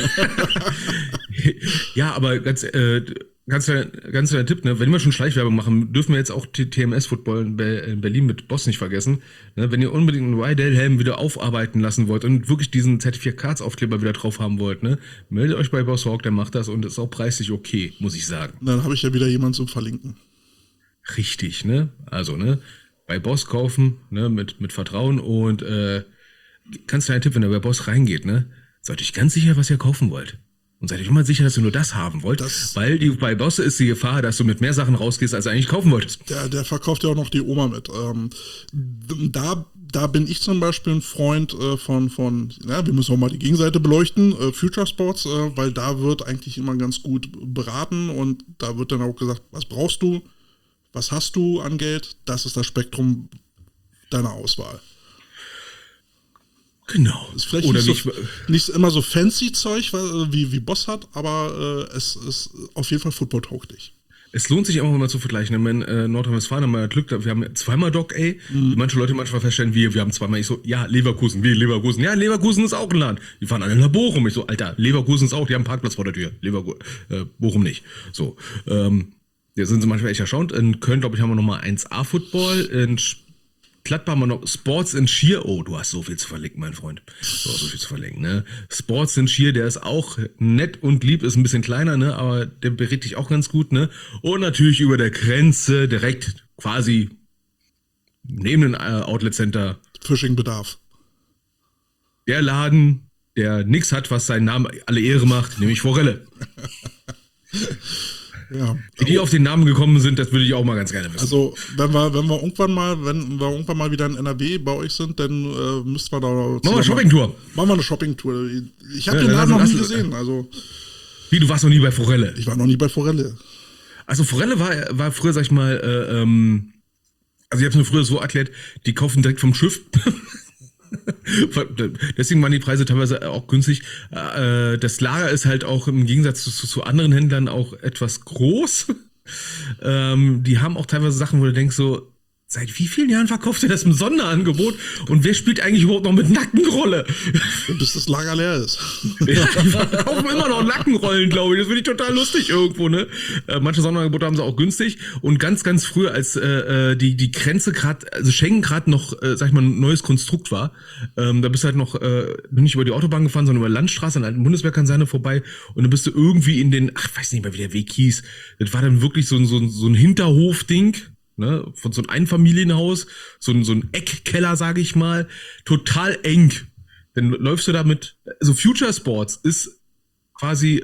Ja, aber ganz kleiner Tipp, ne? Wenn wir schon Schleichwerbung machen, dürfen wir jetzt auch TMS-Football in Berlin mit Boss nicht vergessen. Ne? Wenn ihr unbedingt einen Rydell-Helm wieder aufarbeiten lassen wollt und wirklich diesen Zertifikatsaufkleber wieder drauf haben wollt, ne? Meldet euch bei Boss Hawk, der macht das und ist auch preislich okay, muss ich sagen. Dann habe ich ja wieder jemanden zum Verlinken. Richtig, ne? Also, ne? Bei Boss kaufen, ne? Mit Vertrauen und ganz kleiner Tipp, wenn ihr bei Boss reingeht, ne? Seid euch ganz sicher, was ihr kaufen wollt. Und seid euch immer sicher, dass ihr nur das haben wollt, weil bei Boss ist die Gefahr, dass du mit mehr Sachen rausgehst, als du eigentlich kaufen wolltest. Der verkauft ja auch noch die Oma mit. Da bin ich zum Beispiel ein Freund von wir müssen auch mal die Gegenseite beleuchten, Future Sports, weil da wird eigentlich immer ganz gut beraten und da wird dann auch gesagt, was brauchst du, was hast du an Geld, das ist das Spektrum deiner Auswahl. Genau. Ist vielleicht Oder nicht immer so fancy Zeug, wie Boss hat, aber es ist auf jeden Fall football-tauglich. Es lohnt sich immer mal zu vergleichen. In Nordrhein-Westfalen haben wir Glück, wir haben zweimal Doc, ey. Manche Leute manchmal feststellen, wir haben zweimal. Ich so, ja, Leverkusen, wie Leverkusen? Ja, Leverkusen ist auch ein Land. Die fahren alle nach Bochum. Ich so, Alter, Leverkusen ist auch, die haben einen Parkplatz vor der Tür. Bochum nicht. So, da sind sie manchmal echt erstaunt. In Köln, glaube ich, haben wir nochmal 1A-Football. In Gladbach haben wir noch Sports in Schier. Oh, du hast so viel zu verlinken, mein Freund. Du hast so viel zu verlinken, ne? Sports in Schier, der ist auch nett und lieb, ist ein bisschen kleiner, ne? Aber der berät dich auch ganz gut, ne? Und natürlich über der Grenze, direkt quasi neben dem Outlet Center. Fishing-Bedarf. Der Laden, der nichts hat, was seinen Namen alle Ehre macht, nämlich Forelle. Ja. Wie die auf den Namen gekommen sind, das würde ich auch mal ganz gerne wissen. Also, wenn wir irgendwann mal wieder in NRW bei euch sind, dann müssten wir da... Machen wir eine Shoppingtour. Machen wir eine Shoppingtour. Ich habe den Laden noch nie gesehen, also... Wie, du warst noch nie bei Forelle? Ich war noch nie bei Forelle. Also Forelle war früher, sag ich mal, also ich habe es mir früher so erklärt, die kaufen direkt vom Schiff. Deswegen waren die Preise teilweise auch günstig. Das Lager ist halt auch im Gegensatz zu anderen Händlern auch etwas groß. Die haben auch teilweise Sachen, wo du denkst so, seit wie vielen Jahren verkauft ihr das im Sonderangebot? Und wer spielt eigentlich überhaupt noch mit Nackenrolle? Bis das Lager leer ist. Ja, die verkaufen immer noch Nackenrollen, glaube ich. Das finde ich total lustig irgendwo, ne? Manche Sonderangebote haben sie auch günstig. Und ganz, ganz früher, als die Grenze gerade, also Schengen gerade noch, sag ich mal, ein neues Konstrukt war, da bist du halt noch nicht über die Autobahn gefahren, sondern über Landstraße an der alten Bundeswehrkaserne vorbei. Und dann bist du irgendwie in den, weiß nicht mehr, wie der Weg hieß. Das war dann wirklich so ein Hinterhof-Ding. Ne, von so einem Einfamilienhaus, so ein Eckkeller, sage ich mal, total eng. Dann läufst du da also Future Sports ist quasi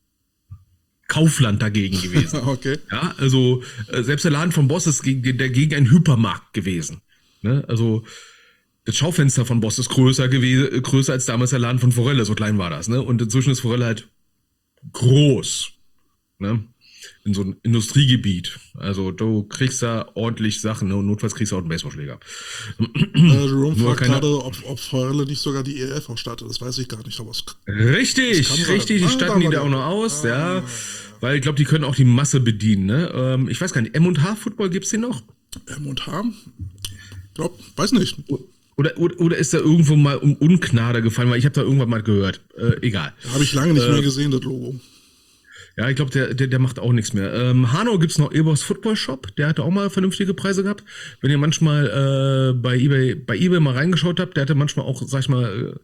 Kaufland dagegen gewesen. Okay. Ja, also selbst der Laden von Boss ist gegen einen Hypermarkt gewesen. Ne, also das Schaufenster von Boss ist größer als damals der Laden von Forelle, so klein war das. Ne, und inzwischen ist Forelle halt groß. Ne. In so ein Industriegebiet. Also du kriegst da ordentlich Sachen, ne? Und notfalls kriegst du auch einen Baseballschläger. Jerome fragt gerade, ob Forelle nicht sogar die ELF ausstattet. Das weiß ich gar nicht. Aber richtig, die statten die da auch noch aus, ja. Weil ich glaube, die können auch die Masse bedienen, ne? Ich weiß gar nicht, M&H Football gibt's den noch? M&H? Weiß nicht. Oder ist da irgendwo mal um Ungnade gefallen, weil ich habe da irgendwann mal gehört. Egal. Habe ich lange nicht mehr gesehen, das Logo. Ja, ich glaube, der macht auch nichts mehr. Hanau gibt's noch Ebers Football Shop, der hatte auch mal vernünftige Preise gehabt. Wenn ihr manchmal bei eBay mal reingeschaut habt, der hatte manchmal auch, sag ich mal,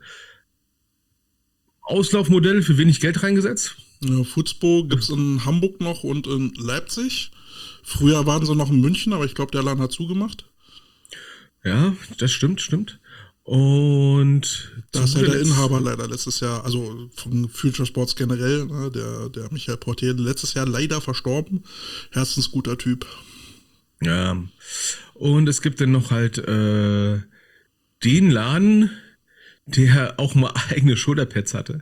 Auslaufmodelle für wenig Geld reingesetzt. Ja, Futspo gibt's in Hamburg noch und in Leipzig. Früher waren sie noch in München, aber ich glaube, der Laden hat zugemacht. Ja, das stimmt. Und da ist ja der Inhaber leider letztes Jahr, also von Future Sports generell, ne, der Michael Portier, letztes Jahr leider verstorben. Herzensguter Typ. Ja. Und es gibt dann noch halt den Laden, der auch mal eigene Shoulderpads hatte.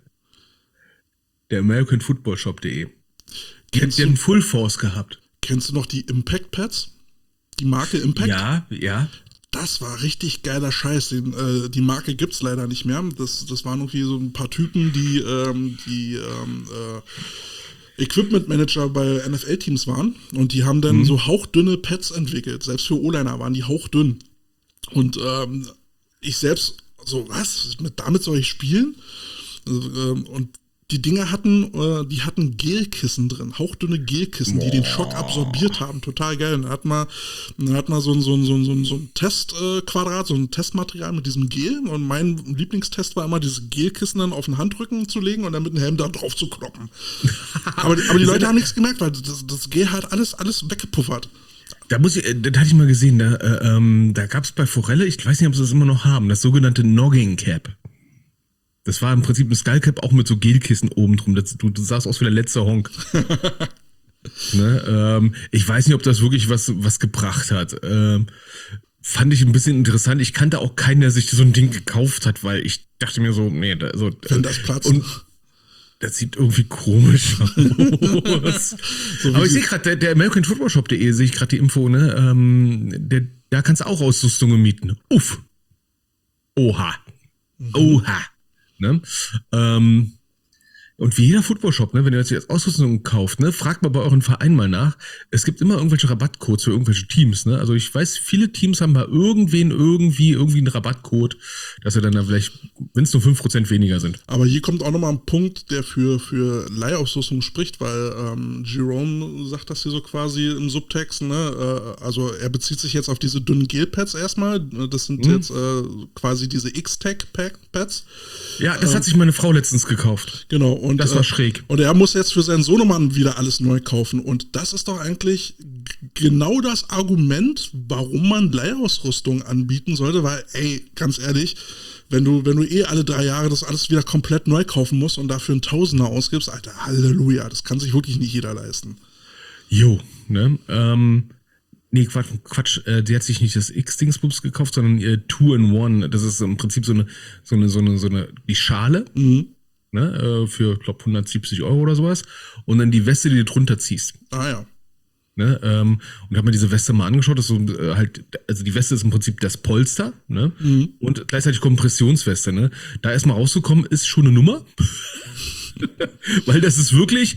Der AmericanFootballShop.de. Die hat einen Full Force gehabt. Kennst du noch die Impact Pads? Die Marke Impact? Ja. Das war richtig geiler Scheiß. Die Marke gibt's leider nicht mehr. Das waren irgendwie so ein paar Typen, die Equipment Manager bei NFL-Teams waren. Und die haben dann so hauchdünne Pads entwickelt. Selbst für O-Liner waren die hauchdünn. Und ich selbst so, was? Damit soll ich spielen? Und die Dinger hatten Gelkissen drin, hauchdünne Gelkissen, die den Schock absorbiert haben. Total geil. Dann hat man so ein Testquadrat, so ein Testmaterial mit diesem Gel. Und mein Lieblingstest war immer, dieses Gelkissen dann auf den Handrücken zu legen und dann mit dem Helm da drauf zu kloppen. aber die Leute haben nichts gemerkt, weil das Gel hat alles weggepuffert. Das hatte ich mal gesehen, da gab es bei Forelle, ich weiß nicht, ob sie das immer noch haben, das sogenannte Nogging Cap. Das war im Prinzip ein Skullcap auch mit so Gelkissen oben drum. Du sahst aus wie der letzte Honk. Ne? Ich weiß nicht, ob das wirklich was gebracht hat. Fand ich ein bisschen interessant. Ich kannte auch keinen, der sich so ein Ding gekauft hat, weil ich dachte mir so, nee, wenn das platzt. Und das sieht irgendwie komisch aus. Aber ich sehe gerade, der AmericanFootballShop.de, sehe ich gerade die Info, ne? Da kannst du auch Ausrüstungen mieten. Uff. Oha. Oha. Ne? Und wie jeder Footballshop, ne, wenn ihr jetzt Ausrüstung kauft, ne, fragt mal bei euren Vereinen mal nach. Es gibt immer irgendwelche Rabattcodes für irgendwelche Teams, ne? Also ich weiß, viele Teams haben bei irgendwie einen Rabattcode, dass sie dann da vielleicht, wenn es nur 5% weniger sind. Aber hier kommt auch nochmal ein Punkt, der für Leihausrüstung spricht, weil Jerome sagt das hier so quasi im Subtext, ne? Also er bezieht sich jetzt auf diese dünnen Gel-Pads erstmal. Das sind jetzt quasi diese X-Tech-Pads. Ja, das hat sich meine Frau letztens gekauft. Genau. Und, das war schräg. Und er muss jetzt für seinen Sohnemann wieder alles neu kaufen. Und das ist doch eigentlich genau das Argument, warum man Leihausrüstung anbieten sollte. Weil, ey, ganz ehrlich, wenn du alle 3 Jahre das alles wieder komplett neu kaufen musst und dafür einen Tausender ausgibst, Alter, Halleluja, das kann sich wirklich nicht jeder leisten. Jo, ne? Nee, Quatsch, die hat sich nicht das X-Dingsbums gekauft, sondern ihr 2-in-1. Das ist im Prinzip so eine die Schale. Ne, für, ich glaube, 170 € oder sowas. Und dann die Weste, die du drunter ziehst. Ah ja. Ne, und ich habe mir diese Weste mal angeschaut. Das ist so, also die Weste ist im Prinzip das Polster, ne? Und gleichzeitig Kompressionsweste. Ne? Da erstmal rauszukommen, ist schon eine Nummer. Weil das ist wirklich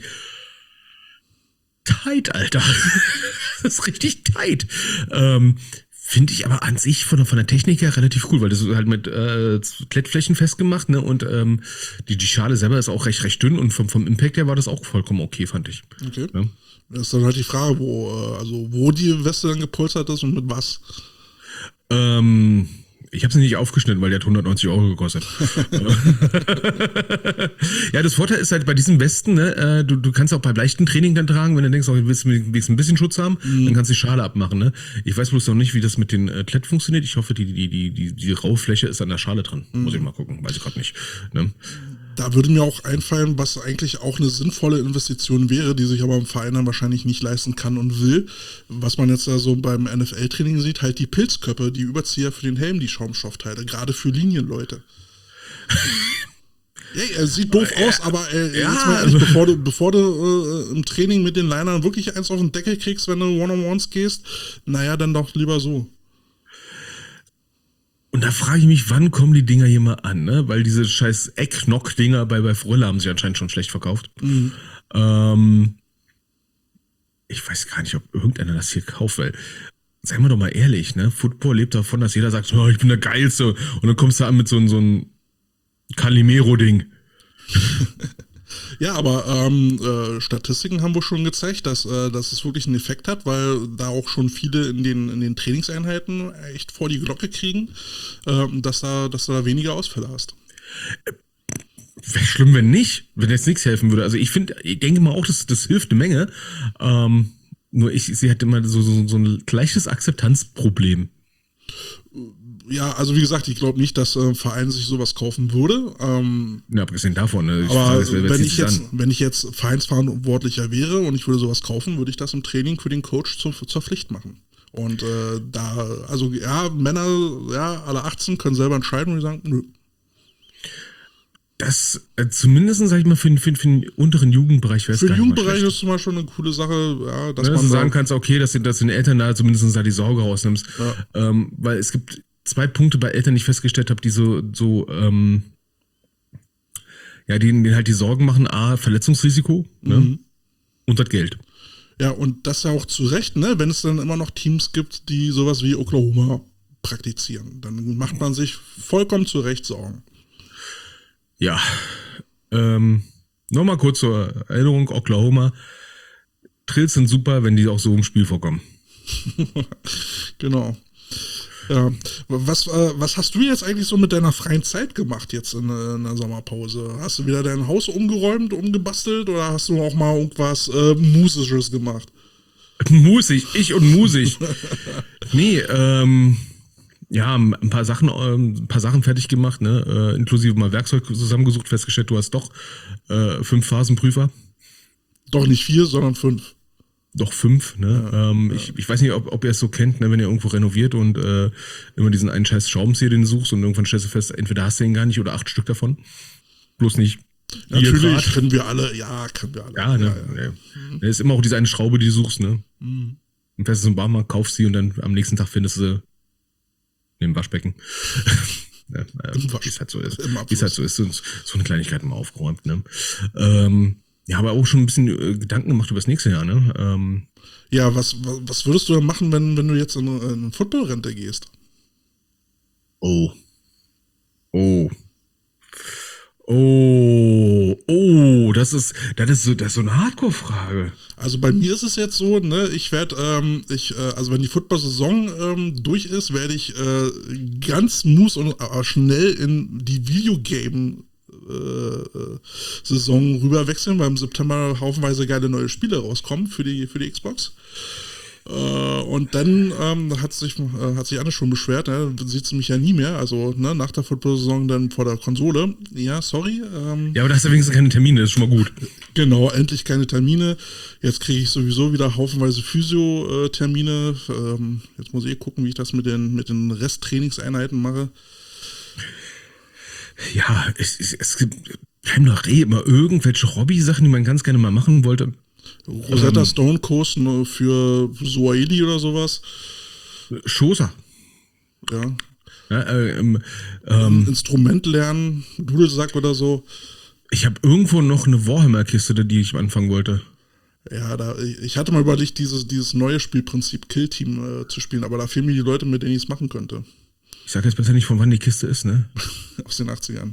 tight, Alter. Das ist richtig tight. Finde ich aber an sich von der Technik her relativ cool, weil das ist halt mit Klettflächen festgemacht, ne? Und die Schale selber ist auch recht dünn und vom Impact her war das auch vollkommen okay, fand ich. Okay. Ja? Das ist dann halt die Frage, wo die Weste dann gepolstert ist und mit was. Ich habe sie nicht aufgeschnitten, weil die hat 190 € gekostet. Ja, das Vorteil ist halt bei diesen Westen, ne, du kannst auch bei leichten Training dann tragen, wenn du denkst, du willst ein bisschen Schutz haben, dann kannst du die Schale abmachen. Ne? Ich weiß bloß noch nicht, wie das mit den Klett funktioniert. Ich hoffe, die raue Fläche ist an der Schale dran. Muss ich mal gucken, weiß ich gerade nicht. Ne? Da würde mir auch einfallen, was eigentlich auch eine sinnvolle Investition wäre, die sich aber im Verein dann wahrscheinlich nicht leisten kann und will. Was man jetzt da so beim NFL-Training sieht, halt die Pilzköpfe, die Überzieher für den Helm, die Schaumstoffteile, gerade für Linienleute. Hey, sieht doof aus, aber jetzt mal ehrlich, bevor du im Training mit den Linern wirklich eins auf den Deckel kriegst, wenn du One-on-Ones gehst, naja, dann doch lieber so. Und da frage ich mich, wann kommen die Dinger hier mal an, ne? Weil diese scheiß Ecknock-Dinger bei Fröller haben sich anscheinend schon schlecht verkauft. Ich weiß gar nicht, ob irgendeiner das hier kauft, weil, seien wir doch mal ehrlich, ne? Football lebt davon, dass jeder sagt, oh, ich bin der Geilste. Und dann kommst du an mit so einem Calimero-Ding. Ja, aber Statistiken haben wohl schon gezeigt, dass es wirklich einen Effekt hat, weil da auch schon viele in den Trainingseinheiten echt vor die Glocke kriegen, dass du da weniger Ausfälle hast. Wäre schlimm, wenn nicht, wenn jetzt nichts helfen würde. Also ich denke mal auch, das hilft eine Menge. Nur ich sehe halt immer so ein leichtes Akzeptanzproblem. Ja, also wie gesagt, ich glaube nicht, dass ein Verein sich sowas kaufen würde. Ja, abgesehen davon. Ne? Aber wenn ich jetzt Vereinsverantwortlicher wäre und ich würde sowas kaufen, würde ich das im Training für den Coach zur Pflicht machen. Und Männer, alle 18 können selber entscheiden und die sagen, nö. Das, zumindest, sag ich mal, für den unteren Jugendbereich wäre es gar nicht. Für den Jugendbereich ist zum Beispiel eine coole Sache, ja, dass man sagen kannst, okay, dass du den Eltern da zumindest da die Sorge rausnimmst. Ja. Weil es gibt 2 Punkte bei Eltern, die ich festgestellt habe, die denen halt die Sorgen machen. A, Verletzungsrisiko, ne? Und das Geld. Ja, und das ja auch zu Recht, ne? Wenn es dann immer noch Teams gibt, die sowas wie Oklahoma praktizieren, dann macht man sich vollkommen zu Recht Sorgen. Ja, nochmal kurz zur Erinnerung, Oklahoma, Trills sind super, wenn die auch so im Spiel vorkommen. Genau. Ja, was hast du jetzt eigentlich so mit deiner freien Zeit gemacht jetzt in der Sommerpause? Hast du wieder dein Haus umgeräumt, umgebastelt oder hast du auch mal irgendwas Musisches gemacht? Musig? Nee, ja, ein paar Sachen fertig gemacht, ne? Inklusive mal Werkzeug zusammengesucht, festgestellt, du hast doch 5 Phasenprüfer. Doch nicht 4, sondern 5. Doch 5, ne? Ja, ich weiß nicht, ob ihr es so kennt, ne? Wenn ihr irgendwo renoviert und immer diesen einen scheiß Schraubenzieher, den du suchst und irgendwann stellst du fest, entweder hast du ihn gar nicht oder 8 Stück davon. Bloß nicht. Natürlich, können wir alle. Ja, ne? Ja. Da ist immer auch diese eine Schraube, die du suchst, ne? Und fährst du zum Baumarkt, kaufst sie und dann am nächsten Tag findest du sie neben Waschbecken. Ne? Wie es halt so ist. Im Wie es halt so ist, so eine Kleinigkeit mal aufgeräumt. Ne? Ja, aber auch schon ein bisschen Gedanken gemacht über das nächste Jahr. Ne? Ja, was würdest du denn machen, wenn du jetzt in Football-Rente gehst? Oh, das ist so eine Hardcore-Frage. Also bei mir ist es jetzt so, ne, ich werde, also wenn die Football-Saison durch ist, werde ich ganz und schnell in die Videogame-Saison rüberwechseln, weil im September haufenweise geile neue Spiele rauskommen für die Xbox. Und dann hat sich Anne schon beschwert, ne? Sieht sie mich ja nie mehr, also ne, nach der Football-Saison dann vor der Konsole. Ja, sorry. Ja, aber da hast du wenigstens keine Termine, das ist schon mal gut. Genau, endlich keine Termine. Jetzt kriege ich sowieso wieder haufenweise Physio-Termine. Jetzt muss ich gucken, wie ich das mit den Resttrainingseinheiten mache. Ja, es bleiben doch immer irgendwelche Hobby-Sachen, die man ganz gerne mal machen wollte. Rosetta Stone Kurs für Swahili oder sowas. Schosa. Ja. Ja, Instrument lernen, Dudelsack oder so. Ich habe irgendwo noch eine Warhammer-Kiste, die ich anfangen wollte. Ja, ich hatte mal überlegt, dieses neue Spielprinzip Kill Team zu spielen, aber da fehlen mir die Leute, mit denen ich es machen könnte. Ich sag jetzt besser nicht, von wann die Kiste ist, ne? Aus den 80ern.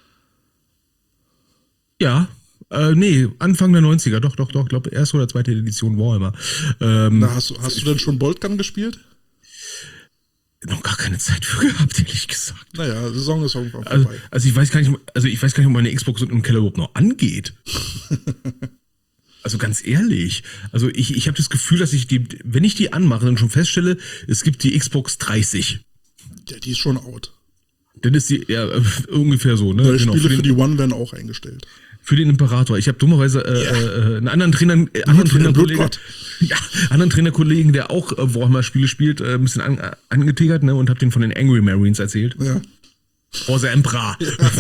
Ja. Nee, Anfang der 90er, doch, glaube erste oder zweite Edition Warhammer. Na, hast du denn schon Boltgun gespielt? Noch gar keine Zeit für gehabt, ehrlich gesagt. Naja, Saison ist irgendwann vorbei. Also ich weiß gar nicht, ob meine Xbox im Keller überhaupt noch angeht. Also ganz ehrlich, also ich habe das Gefühl, dass wenn ich die anmache, dann schon feststelle, es gibt die Xbox 30. Ja, die ist schon out. Dann ist die, ja, ungefähr so, ne? Neue Spiele für die One werden auch eingestellt. Für den Imperator. Ich habe dummerweise einen anderen Trainerkollegen, der auch Warhammer-Spiele spielt, ein bisschen angetigert, ne, und habe den von den Angry Marines erzählt. Ja. For the Emperor.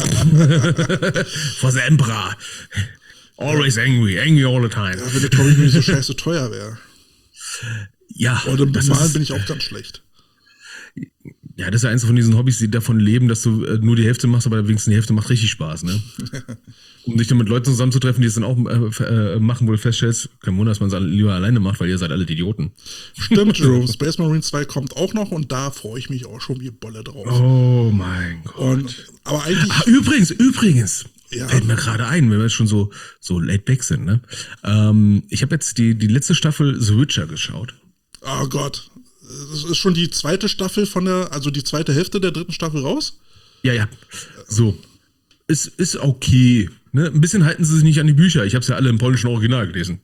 For the Emperor. Always angry all the time. Ja, wenn der Comic nicht so scheiße teuer wäre. Ja. Und im Bemalen bin ich auch ganz schlecht. Ja, das ist ja eins von diesen Hobbys, die davon leben, dass du nur die Hälfte machst, aber wenigstens die Hälfte macht richtig Spaß, ne? Um dich dann mit Leuten zusammenzutreffen, die es dann auch machen, wo du feststellst, kein Wunder, dass man es lieber alleine macht, weil ihr seid alle die Idioten. Stimmt, Jerome. Space Marine 2 kommt auch noch und da freue ich mich auch schon wie Bolle drauf. Oh mein Gott. Aber eigentlich... Übrigens, ja. Fällt mir gerade ein, wenn wir jetzt schon so laid back sind, ne? Ich habe jetzt die letzte Staffel The Witcher geschaut. Oh Gott. Das ist schon die zweite Staffel also die zweite Hälfte der dritten Staffel raus? Ja. So. Es ist okay. Ne? Ein bisschen halten sie sich nicht an die Bücher. Ich habe es ja alle im polnischen Original gelesen.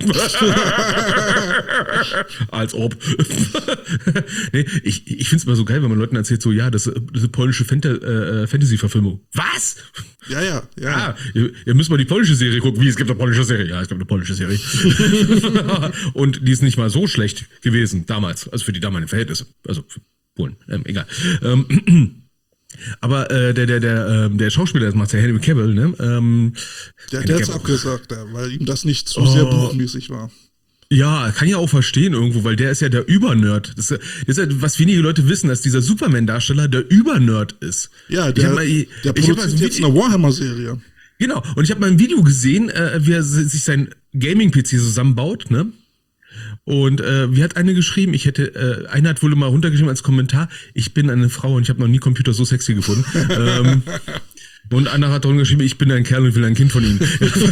Als ob. Nee, ich finde es immer so geil, wenn man Leuten erzählt, so, ja, das ist eine polnische Fantasy-Verfilmung. Was? Ja. Ihr müsst mal die polnische Serie gucken. Wie, es gibt eine polnische Serie? Ja, es gibt eine polnische Serie. Und die ist nicht mal so schlecht gewesen damals. Also für die damaligen Verhältnisse. Also für Polen. Egal. Aber der Schauspieler, das macht der Henry Cavill, ne? Der hat es abgesagt, weil ihm das nicht zu sehr buchmäßig war. Ja, kann ich auch verstehen irgendwo, weil der ist ja der Übernerd. Das ist ja, was wenige Leute wissen, dass dieser Superman-Darsteller der Übernerd ist. Ja, der produziert jetzt eine Warhammer-Serie. Genau, und ich habe mal ein Video gesehen, wie er sich sein Gaming-PC zusammenbaut, ne? Und wie hat eine geschrieben? Eine hat wohl mal runtergeschrieben als Kommentar, ich bin eine Frau und ich habe noch nie Computer so sexy gefunden. Und andere hat drunter geschrieben, ich bin ein Kerl und will ein Kind von ihm.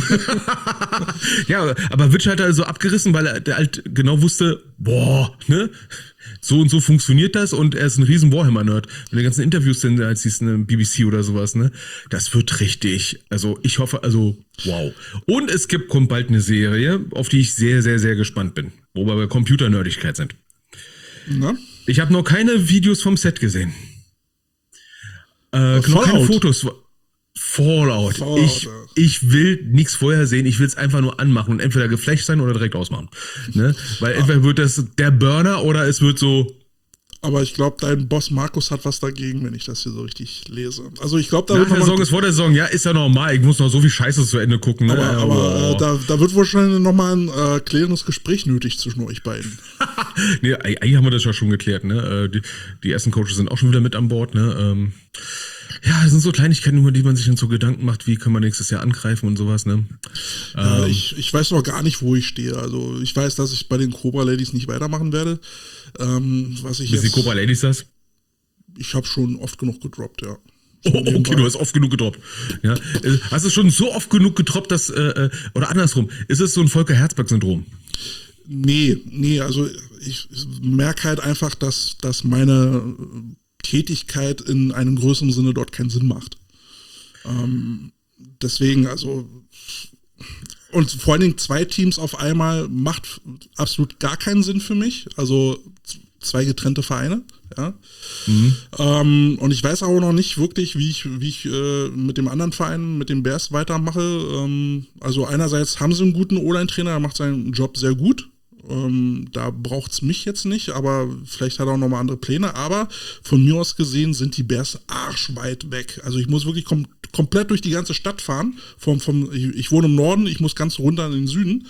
Ja, aber Witcher hat er also abgerissen, weil er halt genau wusste, ne? So und so funktioniert das und er ist ein riesen Warhammer-Nerd. Wenn die ganzen Interviews sind, als siehst du eine BBC oder sowas, ne? Das wird richtig. Also ich hoffe, wow. Und es kommt bald eine Serie, auf die ich sehr, sehr, sehr gespannt bin. Wo wir bei Computernerdigkeit sind. Na? Ich habe noch keine Videos vom Set gesehen. Noch keine Fotos. Fallout. Ich will nichts vorher sehen, ich will es einfach nur anmachen und entweder geflasht sein oder direkt ausmachen. Ne? Weil entweder wird das der Burner oder es wird so. Aber ich glaube, dein Boss Markus hat was dagegen, wenn ich das hier so richtig lese. Also ich glaube, da wird der Saison ist vor der Saison, ja, ist ja normal. Ich muss noch so viel Scheiße zu Ende gucken. Ne? Aber da wird wahrscheinlich nochmal ein klärendes Gespräch nötig zwischen euch beiden. Nee, eigentlich haben wir das ja schon geklärt, ne? Die ersten Coaches sind auch schon wieder mit an Bord, ne? Ja, das sind so Kleinigkeiten, über die man sich dann so Gedanken macht, wie können wir nächstes Jahr angreifen und sowas, ne? Ja, ich weiß noch gar nicht, wo ich stehe. Also ich weiß, dass ich bei den Cobra Ladies nicht weitermachen werde. Was ich Bist die Cobra Ladies das? Ich habe schon oft genug gedroppt, ja. Oh, okay, du hast oft genug gedroppt. Ja. Hast du schon so oft genug gedroppt, dass, oder andersrum, ist es so ein Volker-Herzberg-Syndrom? Nee, also ich merke halt einfach, dass meine Tätigkeit in einem größeren Sinne dort keinen Sinn macht. Deswegen, also, und vor allen Dingen 2 Teams auf einmal macht absolut gar keinen Sinn für mich. Also 2 getrennte Vereine, ja. Und ich weiß auch noch nicht wirklich, wie ich mit dem anderen Verein, mit den Bears weitermache. Also einerseits haben sie einen guten O-Line-Trainer, der macht seinen Job sehr gut. Da braucht es mich jetzt nicht, aber vielleicht hat er auch nochmal andere Pläne. Aber von mir aus gesehen sind die Bears arschweit weg. Also ich muss wirklich komplett durch die ganze Stadt fahren. Ich wohne im Norden, ich muss ganz runter in den Süden.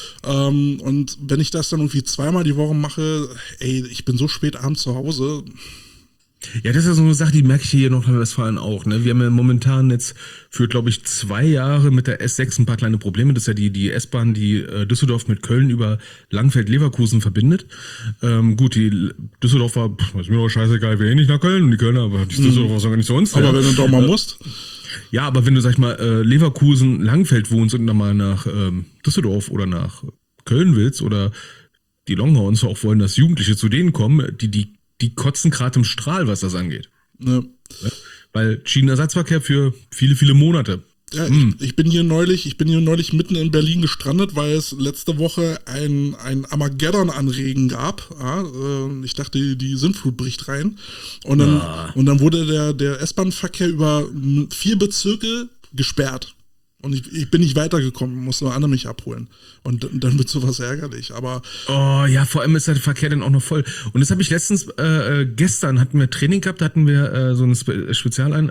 Und wenn ich das dann irgendwie 2-mal die Woche mache, ich bin so spät abends zu Hause. Ja, das ist ja so eine Sache, die merke ich hier in Nordrhein-Westfalen auch. Ne? Wir haben ja momentan jetzt für, glaube ich, 2 Jahre mit der S6 ein paar kleine Probleme. Das ist ja die S-Bahn, die Düsseldorf mit Köln über Langfeld-Leverkusen verbindet. Gut, die Düsseldorfer, ist mir doch scheißegal, wir gehen nicht nach Köln und die Kölner, aber die Düsseldorfer sagen nicht zu uns. Aber wenn du doch mal musst. Ja, aber wenn du, sag ich mal, Leverkusen, Langfeld wohnst und dann mal nach Düsseldorf oder nach Köln willst oder die Longhorns auch wollen, dass Jugendliche zu denen kommen, die kotzen gerade im Strahl, was das angeht. Ja. Weil Schienenersatzverkehr für viele, viele Monate. Ja, ich bin hier neulich mitten in Berlin gestrandet, weil es letzte Woche ein Armageddon an Regen gab. Ja, ich dachte, die Sintflut bricht rein. Und dann wurde der S-Bahn-Verkehr über 4 Bezirke gesperrt. Und ich bin nicht weitergekommen, muss nur Anne mich abholen. Und dann wird sowas ärgerlich. Aber oh ja, vor allem ist der Verkehr dann auch noch voll. Und das habe ich letztens, gestern hatten wir Training gehabt, da hatten wir so eine Spezialeinheit.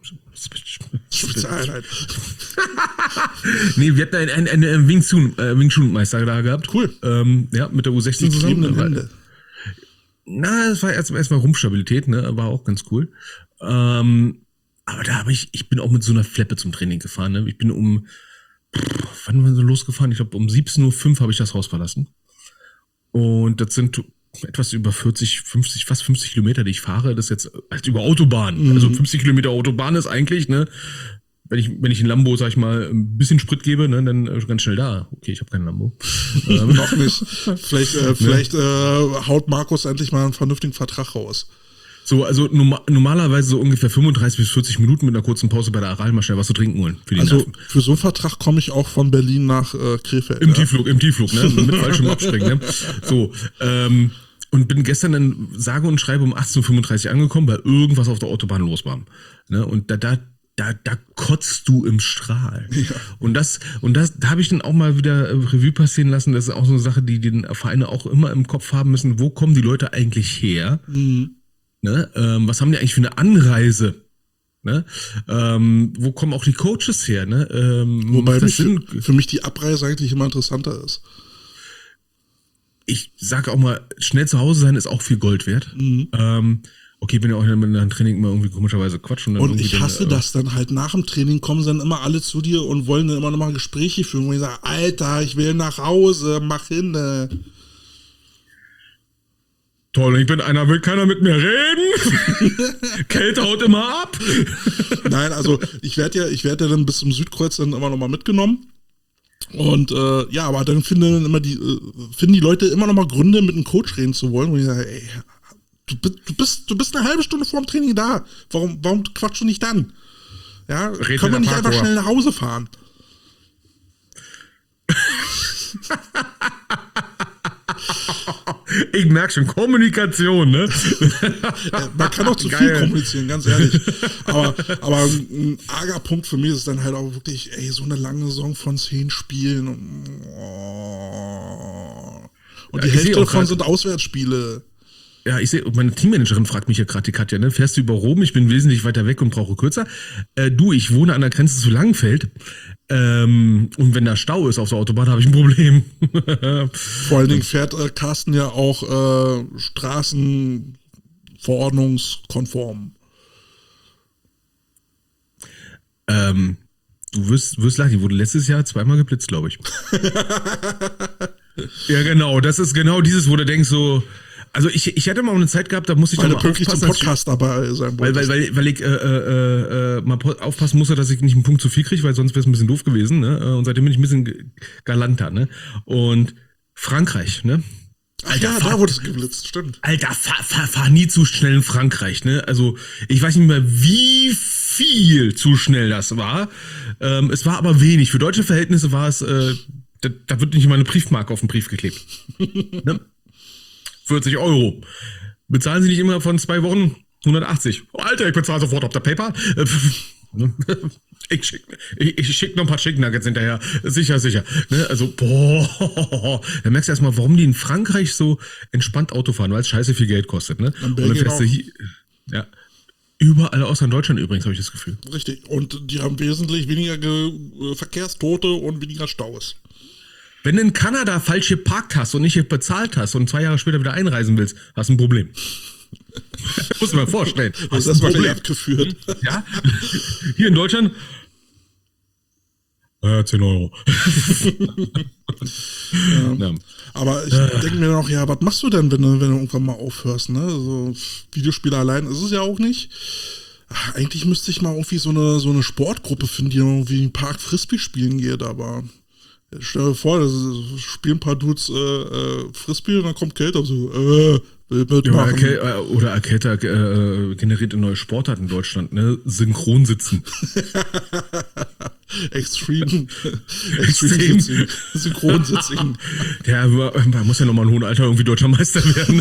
Nee, wir hatten einen Wing Chun Meister da gehabt. Cool. Ja, mit der U16 zusammen. Na, das war erstmal Rumpfstabilität, ne, war auch ganz cool. Aber da ich bin auch mit so einer Fleppe zum Training gefahren. Ne? Ich bin wann waren wir so losgefahren? Ich glaube, um 17:05 Uhr habe ich das Haus verlassen. Und das sind etwas über 40, 50, fast 50 Kilometer, die ich fahre. Das ist jetzt halt über Autobahn. Also 50 Kilometer Autobahn ist eigentlich, ne, wenn ich ein Lambo, sag ich mal, ein bisschen Sprit gebe, ne, dann ganz schnell da. Okay, ich habe kein Lambo. Noch nicht. Vielleicht haut Markus endlich mal einen vernünftigen Vertrag raus. So, also normalerweise so ungefähr 35 bis 40 Minuten mit einer kurzen Pause bei der Aral mal schnell was zu trinken holen. Für die Nerven. Für so einen Vertrag komme ich auch von Berlin nach Krefeld. Im Tiefflug, ne? Mit falschem Abspringen, ne? So, und bin gestern dann sage und schreibe um 18:35 Uhr angekommen, weil irgendwas auf der Autobahn los war. Ne? Und da kotzt du im Strahl. Ja. Und da habe ich dann auch mal wieder Revue passieren lassen. Das ist auch so eine Sache, die den Vereine auch immer im Kopf haben müssen. Wo kommen die Leute eigentlich her? Ne? Was haben die eigentlich für eine Anreise? Ne? Wo kommen auch die Coaches her? Ne? Wobei für mich die Abreise eigentlich immer interessanter ist. Ich sage auch mal, schnell zu Hause sein ist auch viel Gold wert. Okay, bin ja auch mit einem Training immer irgendwie komischerweise Quatsch. Und ich hasse das dann halt nach dem Training, kommen dann immer alle zu dir und wollen dann immer nochmal Gespräche führen, wo ich sage, Alter, ich will nach Hause, mach hin. Toll, will keiner mit mir reden. Kälte haut immer ab. Nein, also ich werde ja dann bis zum Südkreuz dann immer nochmal mitgenommen. Und ja, aber dann finden die Leute immer nochmal Gründe, mit einem Coach reden zu wollen. Und ich sage, ey, du bist eine halbe Stunde vor dem Training da. Warum quatschst du nicht dann? Ja, können wir nicht einfach schnell nach Hause fahren? Ich merke schon, Kommunikation, ne? Ja, man kann auch zu viel kommunizieren, ganz ehrlich. Aber ein arger Punkt für mich ist dann halt auch wirklich, so eine lange Saison von 10 Spielen. Und die Hälfte davon sind Auswärtsspiele. Ja, ich sehe, meine Teammanagerin fragt mich ja gerade, die Katja, ne? Fährst du über Rom? Ich bin wesentlich weiter weg und brauche kürzer. Ich wohne an der Grenze zu Langenfeld. Und wenn da Stau ist auf der Autobahn, habe ich ein Problem. Vor allen Dingen fährt Carsten ja auch straßenverordnungskonform. Du wirst lachen, die wurde letztes Jahr 2-mal geblitzt, glaube ich. Ja, genau, das ist genau dieses, wo du denkst so, also ich hatte mal eine Zeit gehabt, da musste ich Weil doch er mal pünktlich zum aufpassen, Podcast dabei sein wollte. weil ich mal aufpassen musste, dass ich nicht einen Punkt zu viel kriege, weil sonst wäre es ein bisschen doof gewesen, ne? Und seitdem bin ich ein bisschen galanter, ne? Und Frankreich, ne? Alter, ja, da wurde es geblitzt, stimmt. Alter, fahr nie zu schnell in Frankreich, ne? Also, ich weiß nicht mehr, wie viel zu schnell das war. Es war aber wenig. Für deutsche Verhältnisse war es, da wird nicht mal eine Briefmarke auf den Brief geklebt. Ne? 40 €. Bezahlen Sie nicht immer von 2 Wochen 180. Oh, Alter, ich bezahle sofort auf der PayPal. Ich schick noch ein paar Chicken Nuggets hinterher. Sicher. Ne? Also, da merkst du erstmal, warum die in Frankreich so entspannt Auto fahren, weil es scheiße viel Geld kostet. Ne? Und dann fährst du hier, ja, überall außer in Deutschland übrigens, habe ich das Gefühl. Richtig. Und die haben wesentlich weniger Verkehrstote und weniger Staus. Wenn du in Kanada falsch geparkt hast und nicht bezahlt hast und 2 Jahre später wieder einreisen willst, hast du ein Problem. Muss man vorstellen. Hast das mal abgeführt. Ja. Hier in Deutschland 10 €. Ja. Aber ich denke mir noch, ja, was machst du denn, wenn du irgendwann mal aufhörst, ne? So Videospiele allein ist es ja auch nicht. Eigentlich müsste ich mal irgendwie so eine Sportgruppe finden, die irgendwie im Park Frisbee spielen geht, aber stell dir vor, das spielen ein paar Dudes Frisbee und dann kommt Kate auf so, oder Aketa generiert eine neue Sportart in Deutschland, ne? Synchronsitzen. Extrem Synchronsitzen. Ja, man muss ja nochmal in hohem Alter irgendwie deutscher Meister werden.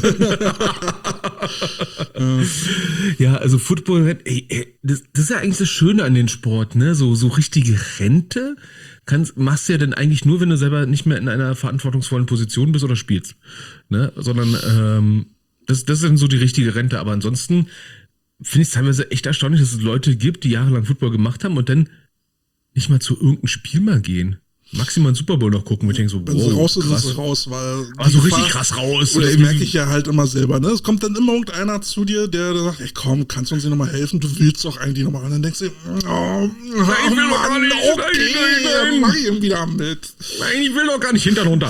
Ja, also Football, das ist ja eigentlich das Schöne an den Sport, ne? So richtige Rente machst du ja dann eigentlich nur, wenn du selber nicht mehr in einer verantwortungsvollen Position bist oder spielst. Ne? Sondern das ist dann so die richtige Rente. Aber ansonsten finde ich es teilweise echt erstaunlich, dass es Leute gibt, die jahrelang Football gemacht haben und dann nicht mal zu irgendeinem Spiel mal gehen. Maximal einen Super Bowl noch gucken. Ich denke so, wenn wow, sie raus ist, krass. ist es raus, weil also richtig krass raus. Und das merke ich ja halt immer selber, ne? Es kommt dann immer irgendeiner zu dir, der sagt, ey komm, kannst du uns hier nochmal helfen? Du willst doch eigentlich nochmal. Und dann denkst du, ich will doch gar nicht. Okay, mach ich ihm wieder mit. Nein, ich will doch gar nicht Hintern runter.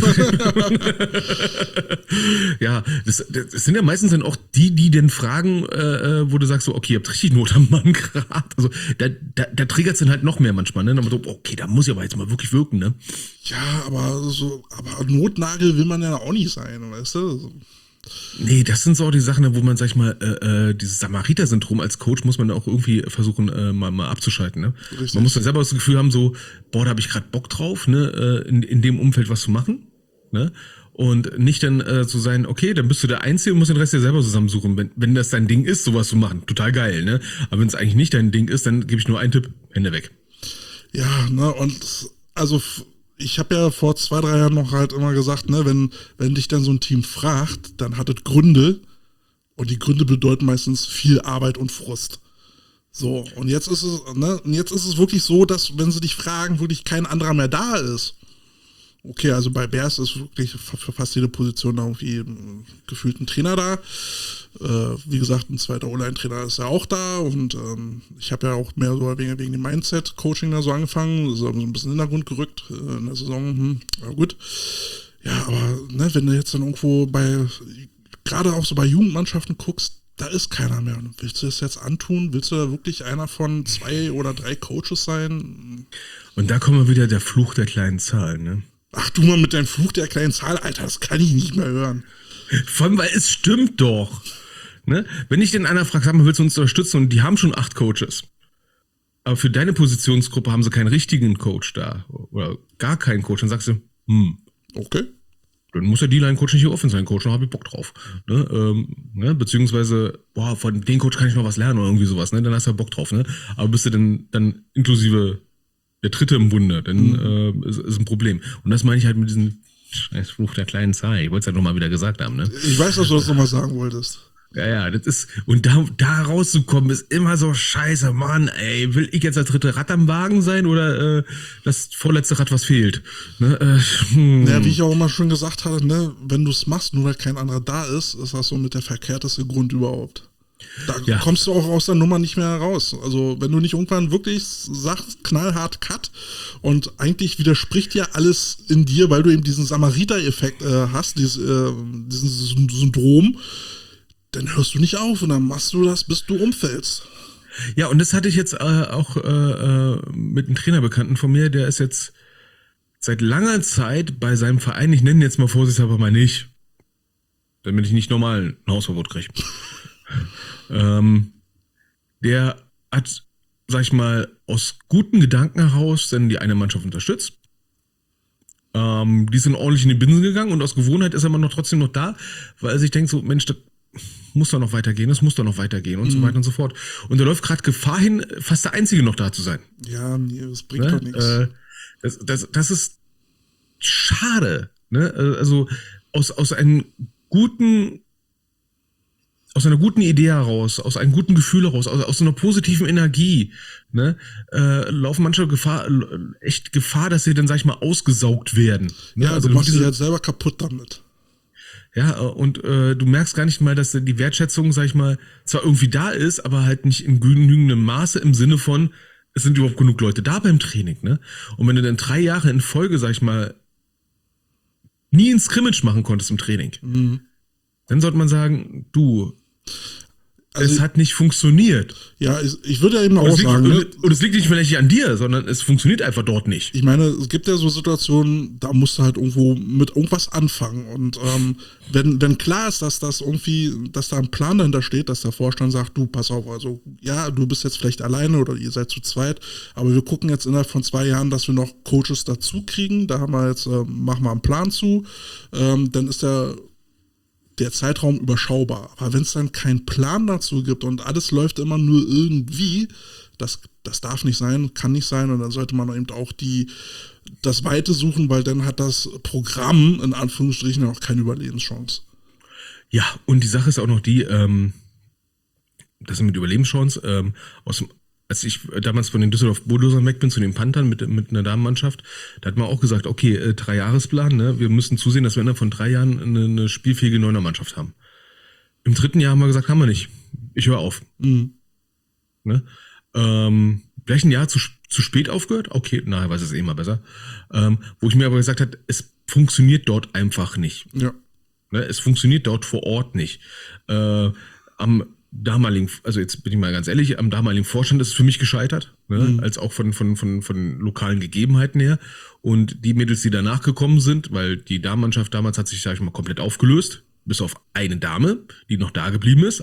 Ja, das sind ja meistens dann auch die denn fragen, wo du sagst so, okay, ihr habt richtig Not am Mann gerade. Also da triggert es dann halt noch mehr manchmal, ne? Dann so, okay, da muss ich aber jetzt mal wirklich wirken, ne? Ja, aber Notnagel will man ja auch nicht sein, weißt du? Nee, das sind so auch die Sachen, wo man, sag ich mal, dieses Samariter-Syndrom als Coach muss man auch irgendwie versuchen, mal abzuschalten, ne? Richtig. Man muss dann selber das Gefühl haben, so, boah, da habe ich gerade Bock drauf, ne, in dem Umfeld was zu machen, ne? Und nicht dann zu sein, okay, dann bist du der Einzige und musst den Rest dir selber zusammensuchen. Wenn das dein Ding ist, sowas zu machen, total geil, ne? Aber wenn es eigentlich nicht dein Ding ist, dann gebe ich nur einen Tipp, Hände weg. Ja, ne, und also ich habe ja vor 2-3 Jahren noch halt immer gesagt, ne, wenn dich dann so ein Team fragt, dann hat es Gründe und die Gründe bedeuten meistens viel Arbeit und Frust. So, und jetzt ist es wirklich so, dass, wenn sie dich fragen, wirklich kein anderer mehr da ist. Okay, also bei Bears ist wirklich für fast jede Position da irgendwie gefühlt ein Trainer da. Wie gesagt, ein zweiter O-Line-Trainer ist ja auch da und ich habe ja auch mehr so wegen dem Mindset-Coaching da so angefangen, so ein bisschen in den Hintergrund gerückt in der Saison. Ja gut. Ja, aber ne, wenn du jetzt dann irgendwo gerade auch so bei Jugendmannschaften guckst, da ist keiner mehr. Willst du das jetzt antun? Willst du da wirklich einer von 2 oder 3 Coaches sein? Und da kommen wir wieder der Fluch der kleinen Zahl, ne? Ach du mal mit deinem Fluch der kleinen Zahl, Alter, das kann ich nicht mehr hören. Vor allem, weil es stimmt doch. Ne? Wenn ich den einer fragt, sag mal, willst du uns unterstützen? Und die haben schon 8 Coaches. Aber für deine Positionsgruppe haben sie keinen richtigen Coach da. Oder gar keinen Coach. Dann sagst du, okay. Dann muss der D-Line-Coach nicht hier offen sein, Coach, dann habe ich Bock drauf. Ne? Beziehungsweise, boah, von dem Coach kann ich noch was lernen oder irgendwie sowas, ne? Dann hast du ja Bock drauf, ne? Aber bist du dann inklusive der Dritte im Bunde, dann ist ein Problem. Und das meine ich halt mit diesen Scheiß Fluch der kleinen Zahl. Ich wollte es ja nochmal wieder gesagt haben, ne? Ich weiß, dass du das nochmal sagen wolltest. Ja, das ist, und da rauszukommen ist immer so scheiße, Mann, ey, will ich jetzt das dritte Rad am Wagen sein oder das vorletzte Rad, was fehlt? Ne? Ja, wie ich auch immer schon gesagt hatte, ne, wenn du es machst, nur weil kein anderer da ist, ist das so mit der verkehrteste Grund überhaupt. Da kommst du auch aus der Nummer nicht mehr raus. Also wenn du nicht irgendwann wirklich sagst, knallhart Cut und eigentlich widerspricht ja alles in dir, weil du eben diesen Samariter-Effekt hast, diesen Syndrom, dann hörst du nicht auf und dann machst du das, bis du umfällst. Ja, und das hatte ich jetzt auch mit einem Trainerbekannten von mir, der ist jetzt seit langer Zeit bei seinem Verein, ich nenne ihn jetzt mal vorsichtshalber mal nicht, damit ich nicht normal ein Hausverbot kriege. Der hat, sag ich mal, aus guten Gedanken heraus dann die eine Mannschaft unterstützt. Die sind ordentlich in die Binsen gegangen und aus Gewohnheit ist er immer noch trotzdem noch da, weil er sich denkt so, Mensch, das muss doch noch weitergehen, das muss doch noch weitergehen und so weiter und so fort. Und er läuft gerade Gefahr hin, fast der Einzige noch da zu sein. Ja, nee, das bringt doch nichts. Das ist schade. Ne? Also aus einer guten Idee heraus, aus einem guten Gefühl heraus, aus einer positiven Energie, ne, laufen manche echt Gefahr, dass sie dann, sag ich mal, ausgesaugt werden. Ne? Ja, also du machst dich halt selber kaputt damit. Ja, und du merkst gar nicht mal, dass die Wertschätzung, sag ich mal, zwar irgendwie da ist, aber halt nicht in genügendem Maße im Sinne von, es sind überhaupt genug Leute da beim Training, ne? Und wenn du dann 3 Jahre in Folge, sag ich mal, nie ein Scrimmage machen konntest im Training, dann sollte man sagen, du, also es hat nicht funktioniert. Ja, ich würde ja eben auch sagen. Und es liegt nicht vielleicht an dir, sondern es funktioniert einfach dort nicht. Ich meine, es gibt ja so Situationen, da musst du halt irgendwo mit irgendwas anfangen. Und wenn klar ist, dass das irgendwie, dass da ein Plan dahinter steht, dass der Vorstand sagt, du, pass auf, also ja, du bist jetzt vielleicht alleine oder ihr seid zu zweit, aber wir gucken jetzt innerhalb von 2 Jahren, dass wir noch Coaches dazu kriegen. Da haben wir jetzt, machen wir einen Plan zu. Dann ist der Zeitraum überschaubar. Aber wenn es dann keinen Plan dazu gibt und alles läuft immer nur irgendwie, das darf nicht sein, kann nicht sein und dann sollte man eben auch das Weite suchen, weil dann hat das Programm in Anführungsstrichen auch keine Überlebenschance. Ja, und die Sache ist auch noch die, das mit Überlebenschance, als ich damals von den Düsseldorf Bulldozern weg bin zu den Panthern mit einer Damenmannschaft, da hat man auch gesagt, okay, 3-Jahresplan, ne? Wir müssen zusehen, dass wir innerhalb von 3 Jahren eine spielfähige 9er-Mannschaft haben. Im 3. Jahr haben wir gesagt, haben wir nicht. Ich höre auf. Ne? Vielleicht ein Jahr zu spät aufgehört? Okay, nachher weiß es eh mal besser. Wo ich mir aber gesagt habe, es funktioniert dort einfach nicht. Ja. Ne? Es funktioniert dort vor Ort nicht. Am damaligen, also jetzt bin ich mal ganz ehrlich, am damaligen Vorstand ist es für mich gescheitert, ne? Als auch von lokalen Gegebenheiten her. Und die Mädels, die danach gekommen sind, weil die Damenmannschaft damals hat sich, sag ich mal, komplett aufgelöst, bis auf eine Dame, die noch da geblieben ist,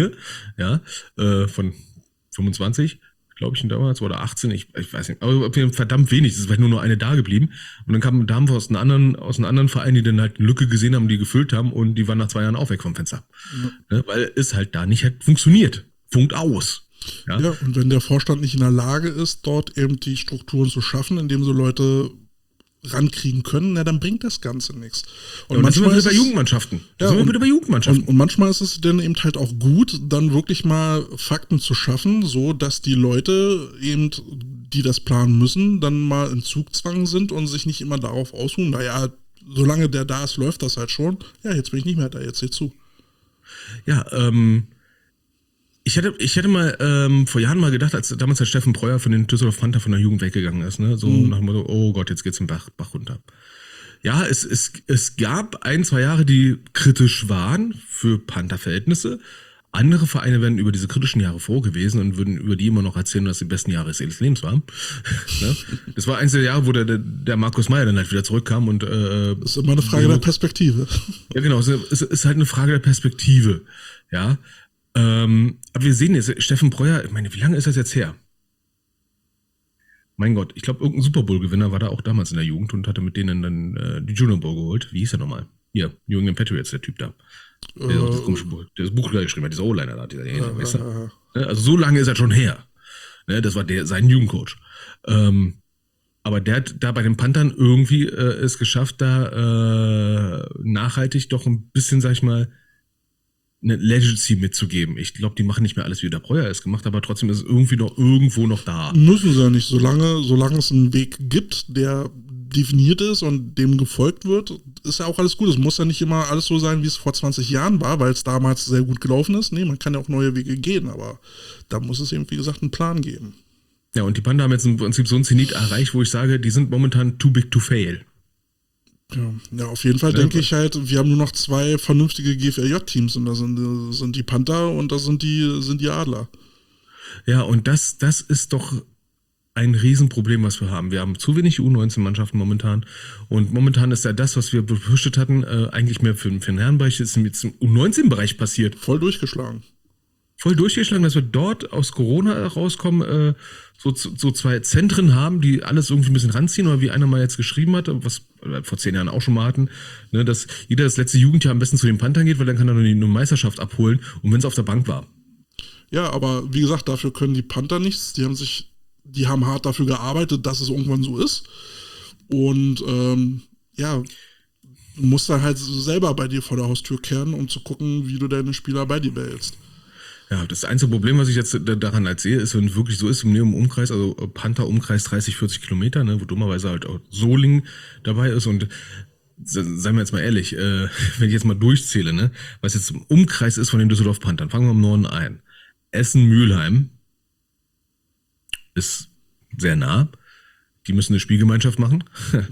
von 25, glaube ich, damals, oder 18, ich weiß nicht, aber verdammt wenig, es ist vielleicht nur noch eine da geblieben. Und dann kamen Damen aus einem anderen Verein, die dann halt eine Lücke gesehen haben, die gefüllt haben und die waren nach 2 Jahren auch weg vom Fenster. Ne, weil es halt da nicht hat funktioniert. Punkt aus. Ja, und wenn der Vorstand nicht in der Lage ist, dort eben die Strukturen zu schaffen, indem so Leute rankriegen können, dann bringt das Ganze nichts. Und manchmal ist es bei Jugendmannschaften. Und manchmal ist es dann eben halt auch gut, dann wirklich mal Fakten zu schaffen, so dass die Leute eben, die das planen müssen, dann mal in Zugzwang sind und sich nicht immer darauf ausruhen, naja, solange der da ist, läuft das halt schon. Ja, jetzt bin ich nicht mehr da, jetzt seht zu. Ja, ich hätte mal vor Jahren mal gedacht, als damals der Steffen Breuer von den Düsseldorf Panther von der Jugend weggegangen ist, ne? So nach dem Motto, oh Gott, jetzt geht's den Bach runter. Ja, es gab 1-2 Jahre, die kritisch waren für Panther-Verhältnisse. Andere Vereine wären über diese kritischen Jahre froh gewesen und würden über die immer noch erzählen, dass die besten Jahre ihres Lebens waren. Ne? Das war eins der Jahre, wo der Markus Meyer dann halt wieder zurückkam und das ist immer eine Frage der Perspektive. Ja, genau, es ist halt eine Frage der Perspektive. Ja. Aber wir sehen jetzt, Steffen Breuer, ich meine, wie lange ist das jetzt her? Mein Gott, ich glaube, irgendein Super Bowl-Gewinner war da auch damals in der Jugend und hatte mit denen dann die Junior Bowl geholt. Wie hieß er nochmal? Hier, New England Patriots, der Typ da. Der das komische Buch, der das Buch geschrieben hat, dieser O-Liner da, weißt du? Also so lange ist er schon her. Ne, das war sein Jugendcoach. Aber der hat da bei den Panthern irgendwie es geschafft, da nachhaltig doch ein bisschen, sag ich mal, eine Legacy mitzugeben. Ich glaube, die machen nicht mehr alles, wie der Breuer es gemacht, aber trotzdem ist es irgendwie noch irgendwo noch da. Müssen sie ja nicht. Solange es einen Weg gibt, der definiert ist und dem gefolgt wird, ist ja auch alles gut. Es muss ja nicht immer alles so sein, wie es vor 20 Jahren war, weil es damals sehr gut gelaufen ist. Nee, man kann ja auch neue Wege gehen, aber da muss es eben, wie gesagt, einen Plan geben. Ja, und die Panther haben jetzt im Prinzip so ein Zenit erreicht, wo ich sage, die sind momentan too big to fail. Ja, auf jeden Fall denke ich halt, wir haben nur noch 2 vernünftige GFLJ-Teams und da sind die Panther und da sind die Adler. Ja, und das ist doch ein Riesenproblem, was wir haben. Wir haben zu wenig U19-Mannschaften momentan und momentan ist ja das, was wir befürchtet hatten, eigentlich mehr für den Herrenbereich, ist jetzt im U19-Bereich passiert. Voll durchgeschlagen. Voll durchgeschlagen, dass wir dort aus Corona rauskommen, so 2 Zentren haben, die alles irgendwie ein bisschen ranziehen, oder wie einer mal jetzt geschrieben hat, was wir vor 10 Jahren auch schon mal hatten, ne, dass jeder das letzte Jugendjahr am besten zu den Panthern geht, weil dann kann er nur die Meisterschaft abholen, und wenn es auf der Bank war. Ja, aber wie gesagt, dafür können die Panther nichts. Die haben hart dafür gearbeitet, dass es irgendwann so ist. Und du musst dann halt selber bei dir vor der Haustür kehren, um zu gucken, wie du deine Spieler bei dir behältst. Ja, das einzige Problem, was ich jetzt daran halt sehe, ist, wenn es wirklich so ist, im Umkreis, also Panther-Umkreis 30, 40 Kilometer, ne, wo dummerweise halt auch Solingen dabei ist, und seien wir jetzt mal ehrlich, wenn ich jetzt mal durchzähle, ne, was jetzt im Umkreis ist von den Düsseldorf Panthern, fangen wir im Norden ein. Essen-Mülheim ist sehr nah. Die müssen eine Spielgemeinschaft machen.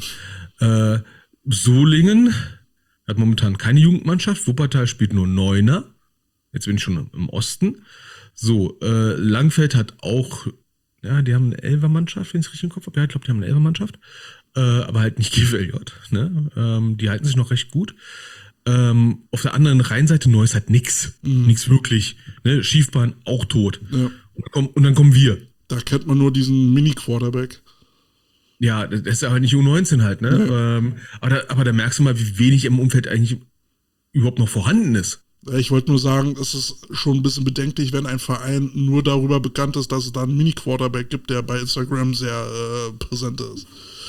Solingen hat momentan keine Jugendmannschaft. Wuppertal spielt nur Neuner. Jetzt bin ich schon im Osten. So, Langfeld hat auch, ja, die haben eine Elfermannschaft, wenn ich es richtig im Kopf habe. Ja, ich glaube, die haben eine Elfermannschaft. Aber halt nicht GFLJ. Ne? Die halten sich noch recht gut. Auf der anderen Rheinseite Neuss hat nix. Nix wirklich. Ne? Schiefbahn auch tot. Ja. Und dann kommen wir. Da kennt man nur diesen Mini-Quarterback. Ja, das ist aber nicht U19 halt, ne? Ja. Aber da merkst du mal, wie wenig im Umfeld eigentlich überhaupt noch vorhanden ist. Ich wollte nur sagen, es ist schon ein bisschen bedenklich, wenn ein Verein nur darüber bekannt ist, dass es da einen Mini-Quarterback gibt, der bei Instagram sehr präsent ist.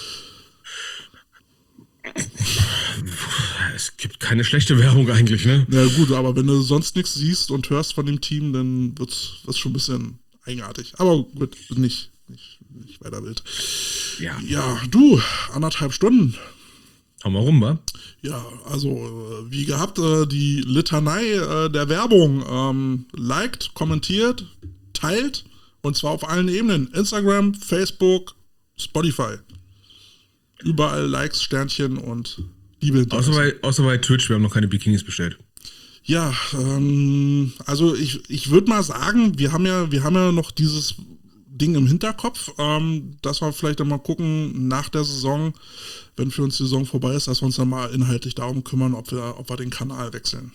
Es gibt keine schlechte Werbung eigentlich, ne? Na gut, aber wenn du sonst nichts siehst und hörst von dem Team, dann wird's schon ein bisschen eigenartig. Aber gut, nicht weiter wild. Ja, du, 1,5 Stunden. Hau mal rum, wa? Ja, also wie gehabt, die Litanei der Werbung. Liked, kommentiert, teilt, und zwar auf allen Ebenen. Instagram, Facebook, Spotify. Überall Likes, Sternchen und Liebe. Außer bei Twitch, wir haben noch keine Bikinis bestellt. Ja, also ich würde mal sagen, wir haben ja noch dieses Ding im Hinterkopf, dass wir vielleicht dann mal gucken nach der Saison, wenn für uns die Saison vorbei ist, dass wir uns dann mal inhaltlich darum kümmern, ob wir den Kanal wechseln.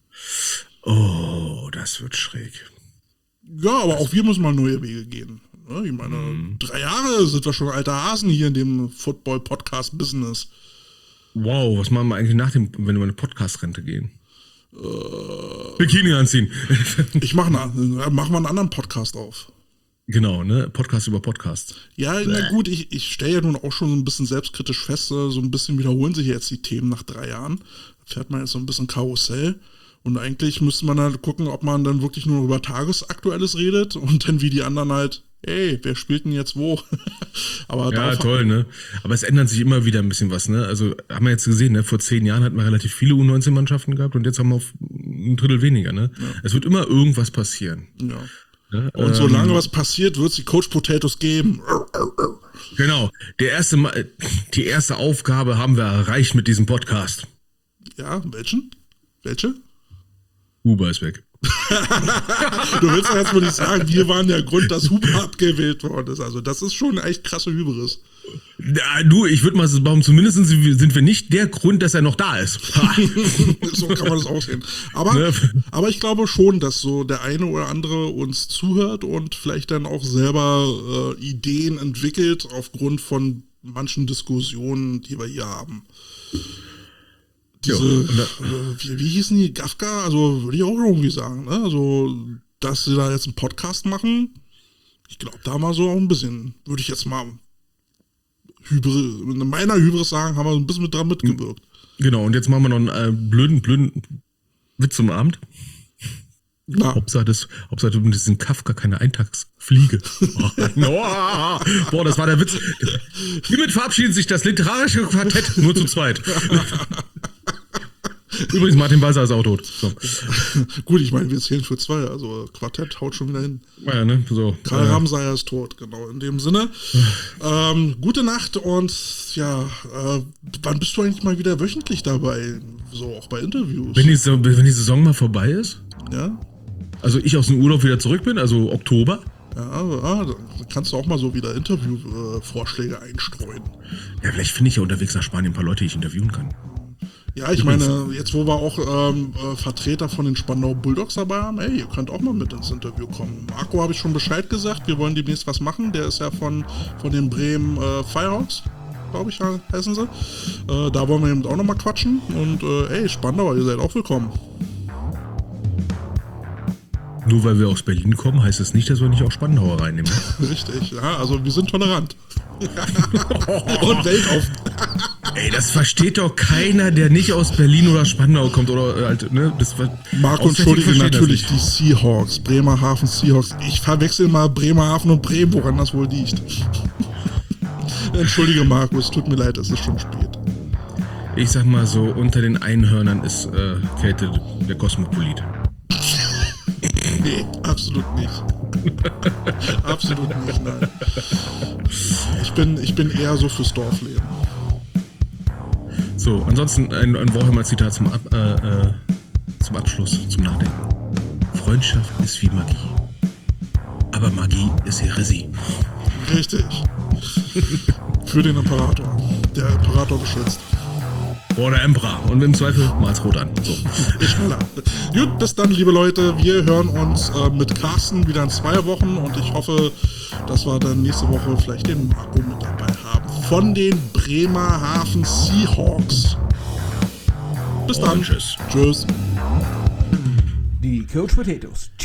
Oh, das wird schräg. Ja, aber auch wir müssen mal neue Wege gehen. Ich meine, 3 Jahre sind wir schon alter Hasen hier in dem Football-Podcast-Business. Wow, was machen wir eigentlich wenn wir eine Podcast-Rente gehen? Bikini anziehen. Machen wir einen anderen Podcast auf. Genau, ne? Podcast über Podcast. Ja, na gut, ich stelle ja nun auch schon so ein bisschen selbstkritisch fest, so ein bisschen wiederholen sich jetzt die Themen nach 3 Jahren. Da fährt man jetzt so ein bisschen Karussell. Und eigentlich müsste man halt gucken, ob man dann wirklich nur über Tagesaktuelles redet und dann wie die anderen halt, ey, wer spielt denn jetzt wo? Aber ja, toll, ne? Aber es ändert sich immer wieder ein bisschen was, ne? Also haben wir jetzt gesehen, ne? Vor 10 Jahren hatten wir relativ viele U19-Mannschaften gehabt und jetzt haben wir auf ein Drittel weniger, ne? Ja. Es wird immer irgendwas passieren. Ja. Ja, und solange was passiert, wird es die Coach Potatoes geben. Genau. Die erste Aufgabe haben wir erreicht mit diesem Podcast. Ja, welche? Huber ist weg. Du willst ja jetzt mal nicht sagen, wir waren der Grund, dass Huber abgewählt worden ist. Also das ist schon echt krasse Hybris. Ja, du, ich würde mal sagen, zumindest sind wir nicht der Grund, dass er noch da ist. So kann man das auch sehen. Aber ich glaube schon, dass so der eine oder andere uns zuhört und vielleicht dann auch selber Ideen entwickelt aufgrund von manchen Diskussionen, die wir hier haben. Wie hießen die? Gafka? Also würde ich auch irgendwie sagen, ne? Also, dass sie da jetzt einen Podcast machen, ich glaube, da mal so auch ein bisschen, würde ich jetzt mal in meiner Hybris sagen, haben wir ein bisschen mit dran mitgewirkt. Genau, und jetzt machen wir noch einen blöden Witz zum Abend. Na. Hauptsache mit diesem Kafka keine Eintagsfliege. Boah, das war der Witz. Hiermit verabschiedet sich das literarische Quartett nur zu zweit. Übrigens, Martin Walser ist auch tot. So. Gut, ich meine, wir zählen für 2, also Quartett haut schon wieder hin. Ja, ne? So. Karl Ramsayer ist tot, genau, in dem Sinne. Gute Nacht und ja, wann bist du eigentlich mal wieder wöchentlich dabei? So auch bei Interviews. Wenn die Saison mal vorbei ist? Ja. Also ich aus dem Urlaub wieder zurück bin, also Oktober. Ja, dann kannst du auch mal so wieder Interviewvorschläge einstreuen. Ja, vielleicht finde ich ja unterwegs nach Spanien ein paar Leute, die ich interviewen kann. Ja, ich meine, jetzt wo wir auch Vertreter von den Spandau Bulldogs dabei haben, ey, ihr könnt auch mal mit ins Interview kommen. Marco habe ich schon Bescheid gesagt, wir wollen demnächst was machen. Der ist ja von den Bremen Firehawks, glaube ich, heißen sie. Da wollen wir eben auch nochmal quatschen. Und ey, Spandauer, ihr seid auch willkommen. Nur weil wir aus Berlin kommen, heißt es nicht, dass wir nicht auch Spandauer reinnehmen. Richtig, ja, also wir sind tolerant. Und weltoffen. Ey, das versteht doch keiner, der nicht aus Berlin oder Spandau kommt oder halt, ne? Marco, entschuldige natürlich die Seahawks, Bremerhaven Seahawks. Ich verwechsel mal Bremerhaven und Bremen, woran das wohl liegt. Entschuldige Marco, es tut mir leid, es ist schon spät. Ich sag mal so, unter den Einhörnern ist Käthe der Kosmopolit. Nee, absolut nicht. Absolut nicht, nein. Ich bin eher so fürs Dorfleben. So, ansonsten ein Warhammer-Zitat zum Abschluss, zum Nachdenken. Freundschaft ist wie Magie. Aber Magie ist Häresie. Richtig. Für den Imperator. Der Imperator beschützt. Oder Emperor. Und im Zweifel mal's rot an. So. Gut, bis dann, liebe Leute. Wir hören uns mit Carsten wieder in 2 Wochen und ich hoffe, dass wir dann nächste Woche vielleicht den Marco mit dabei haben. Von den Bremerhaven Seahawks. Bis dann. Tschüss. Tschüss. Die Coach Potatoes.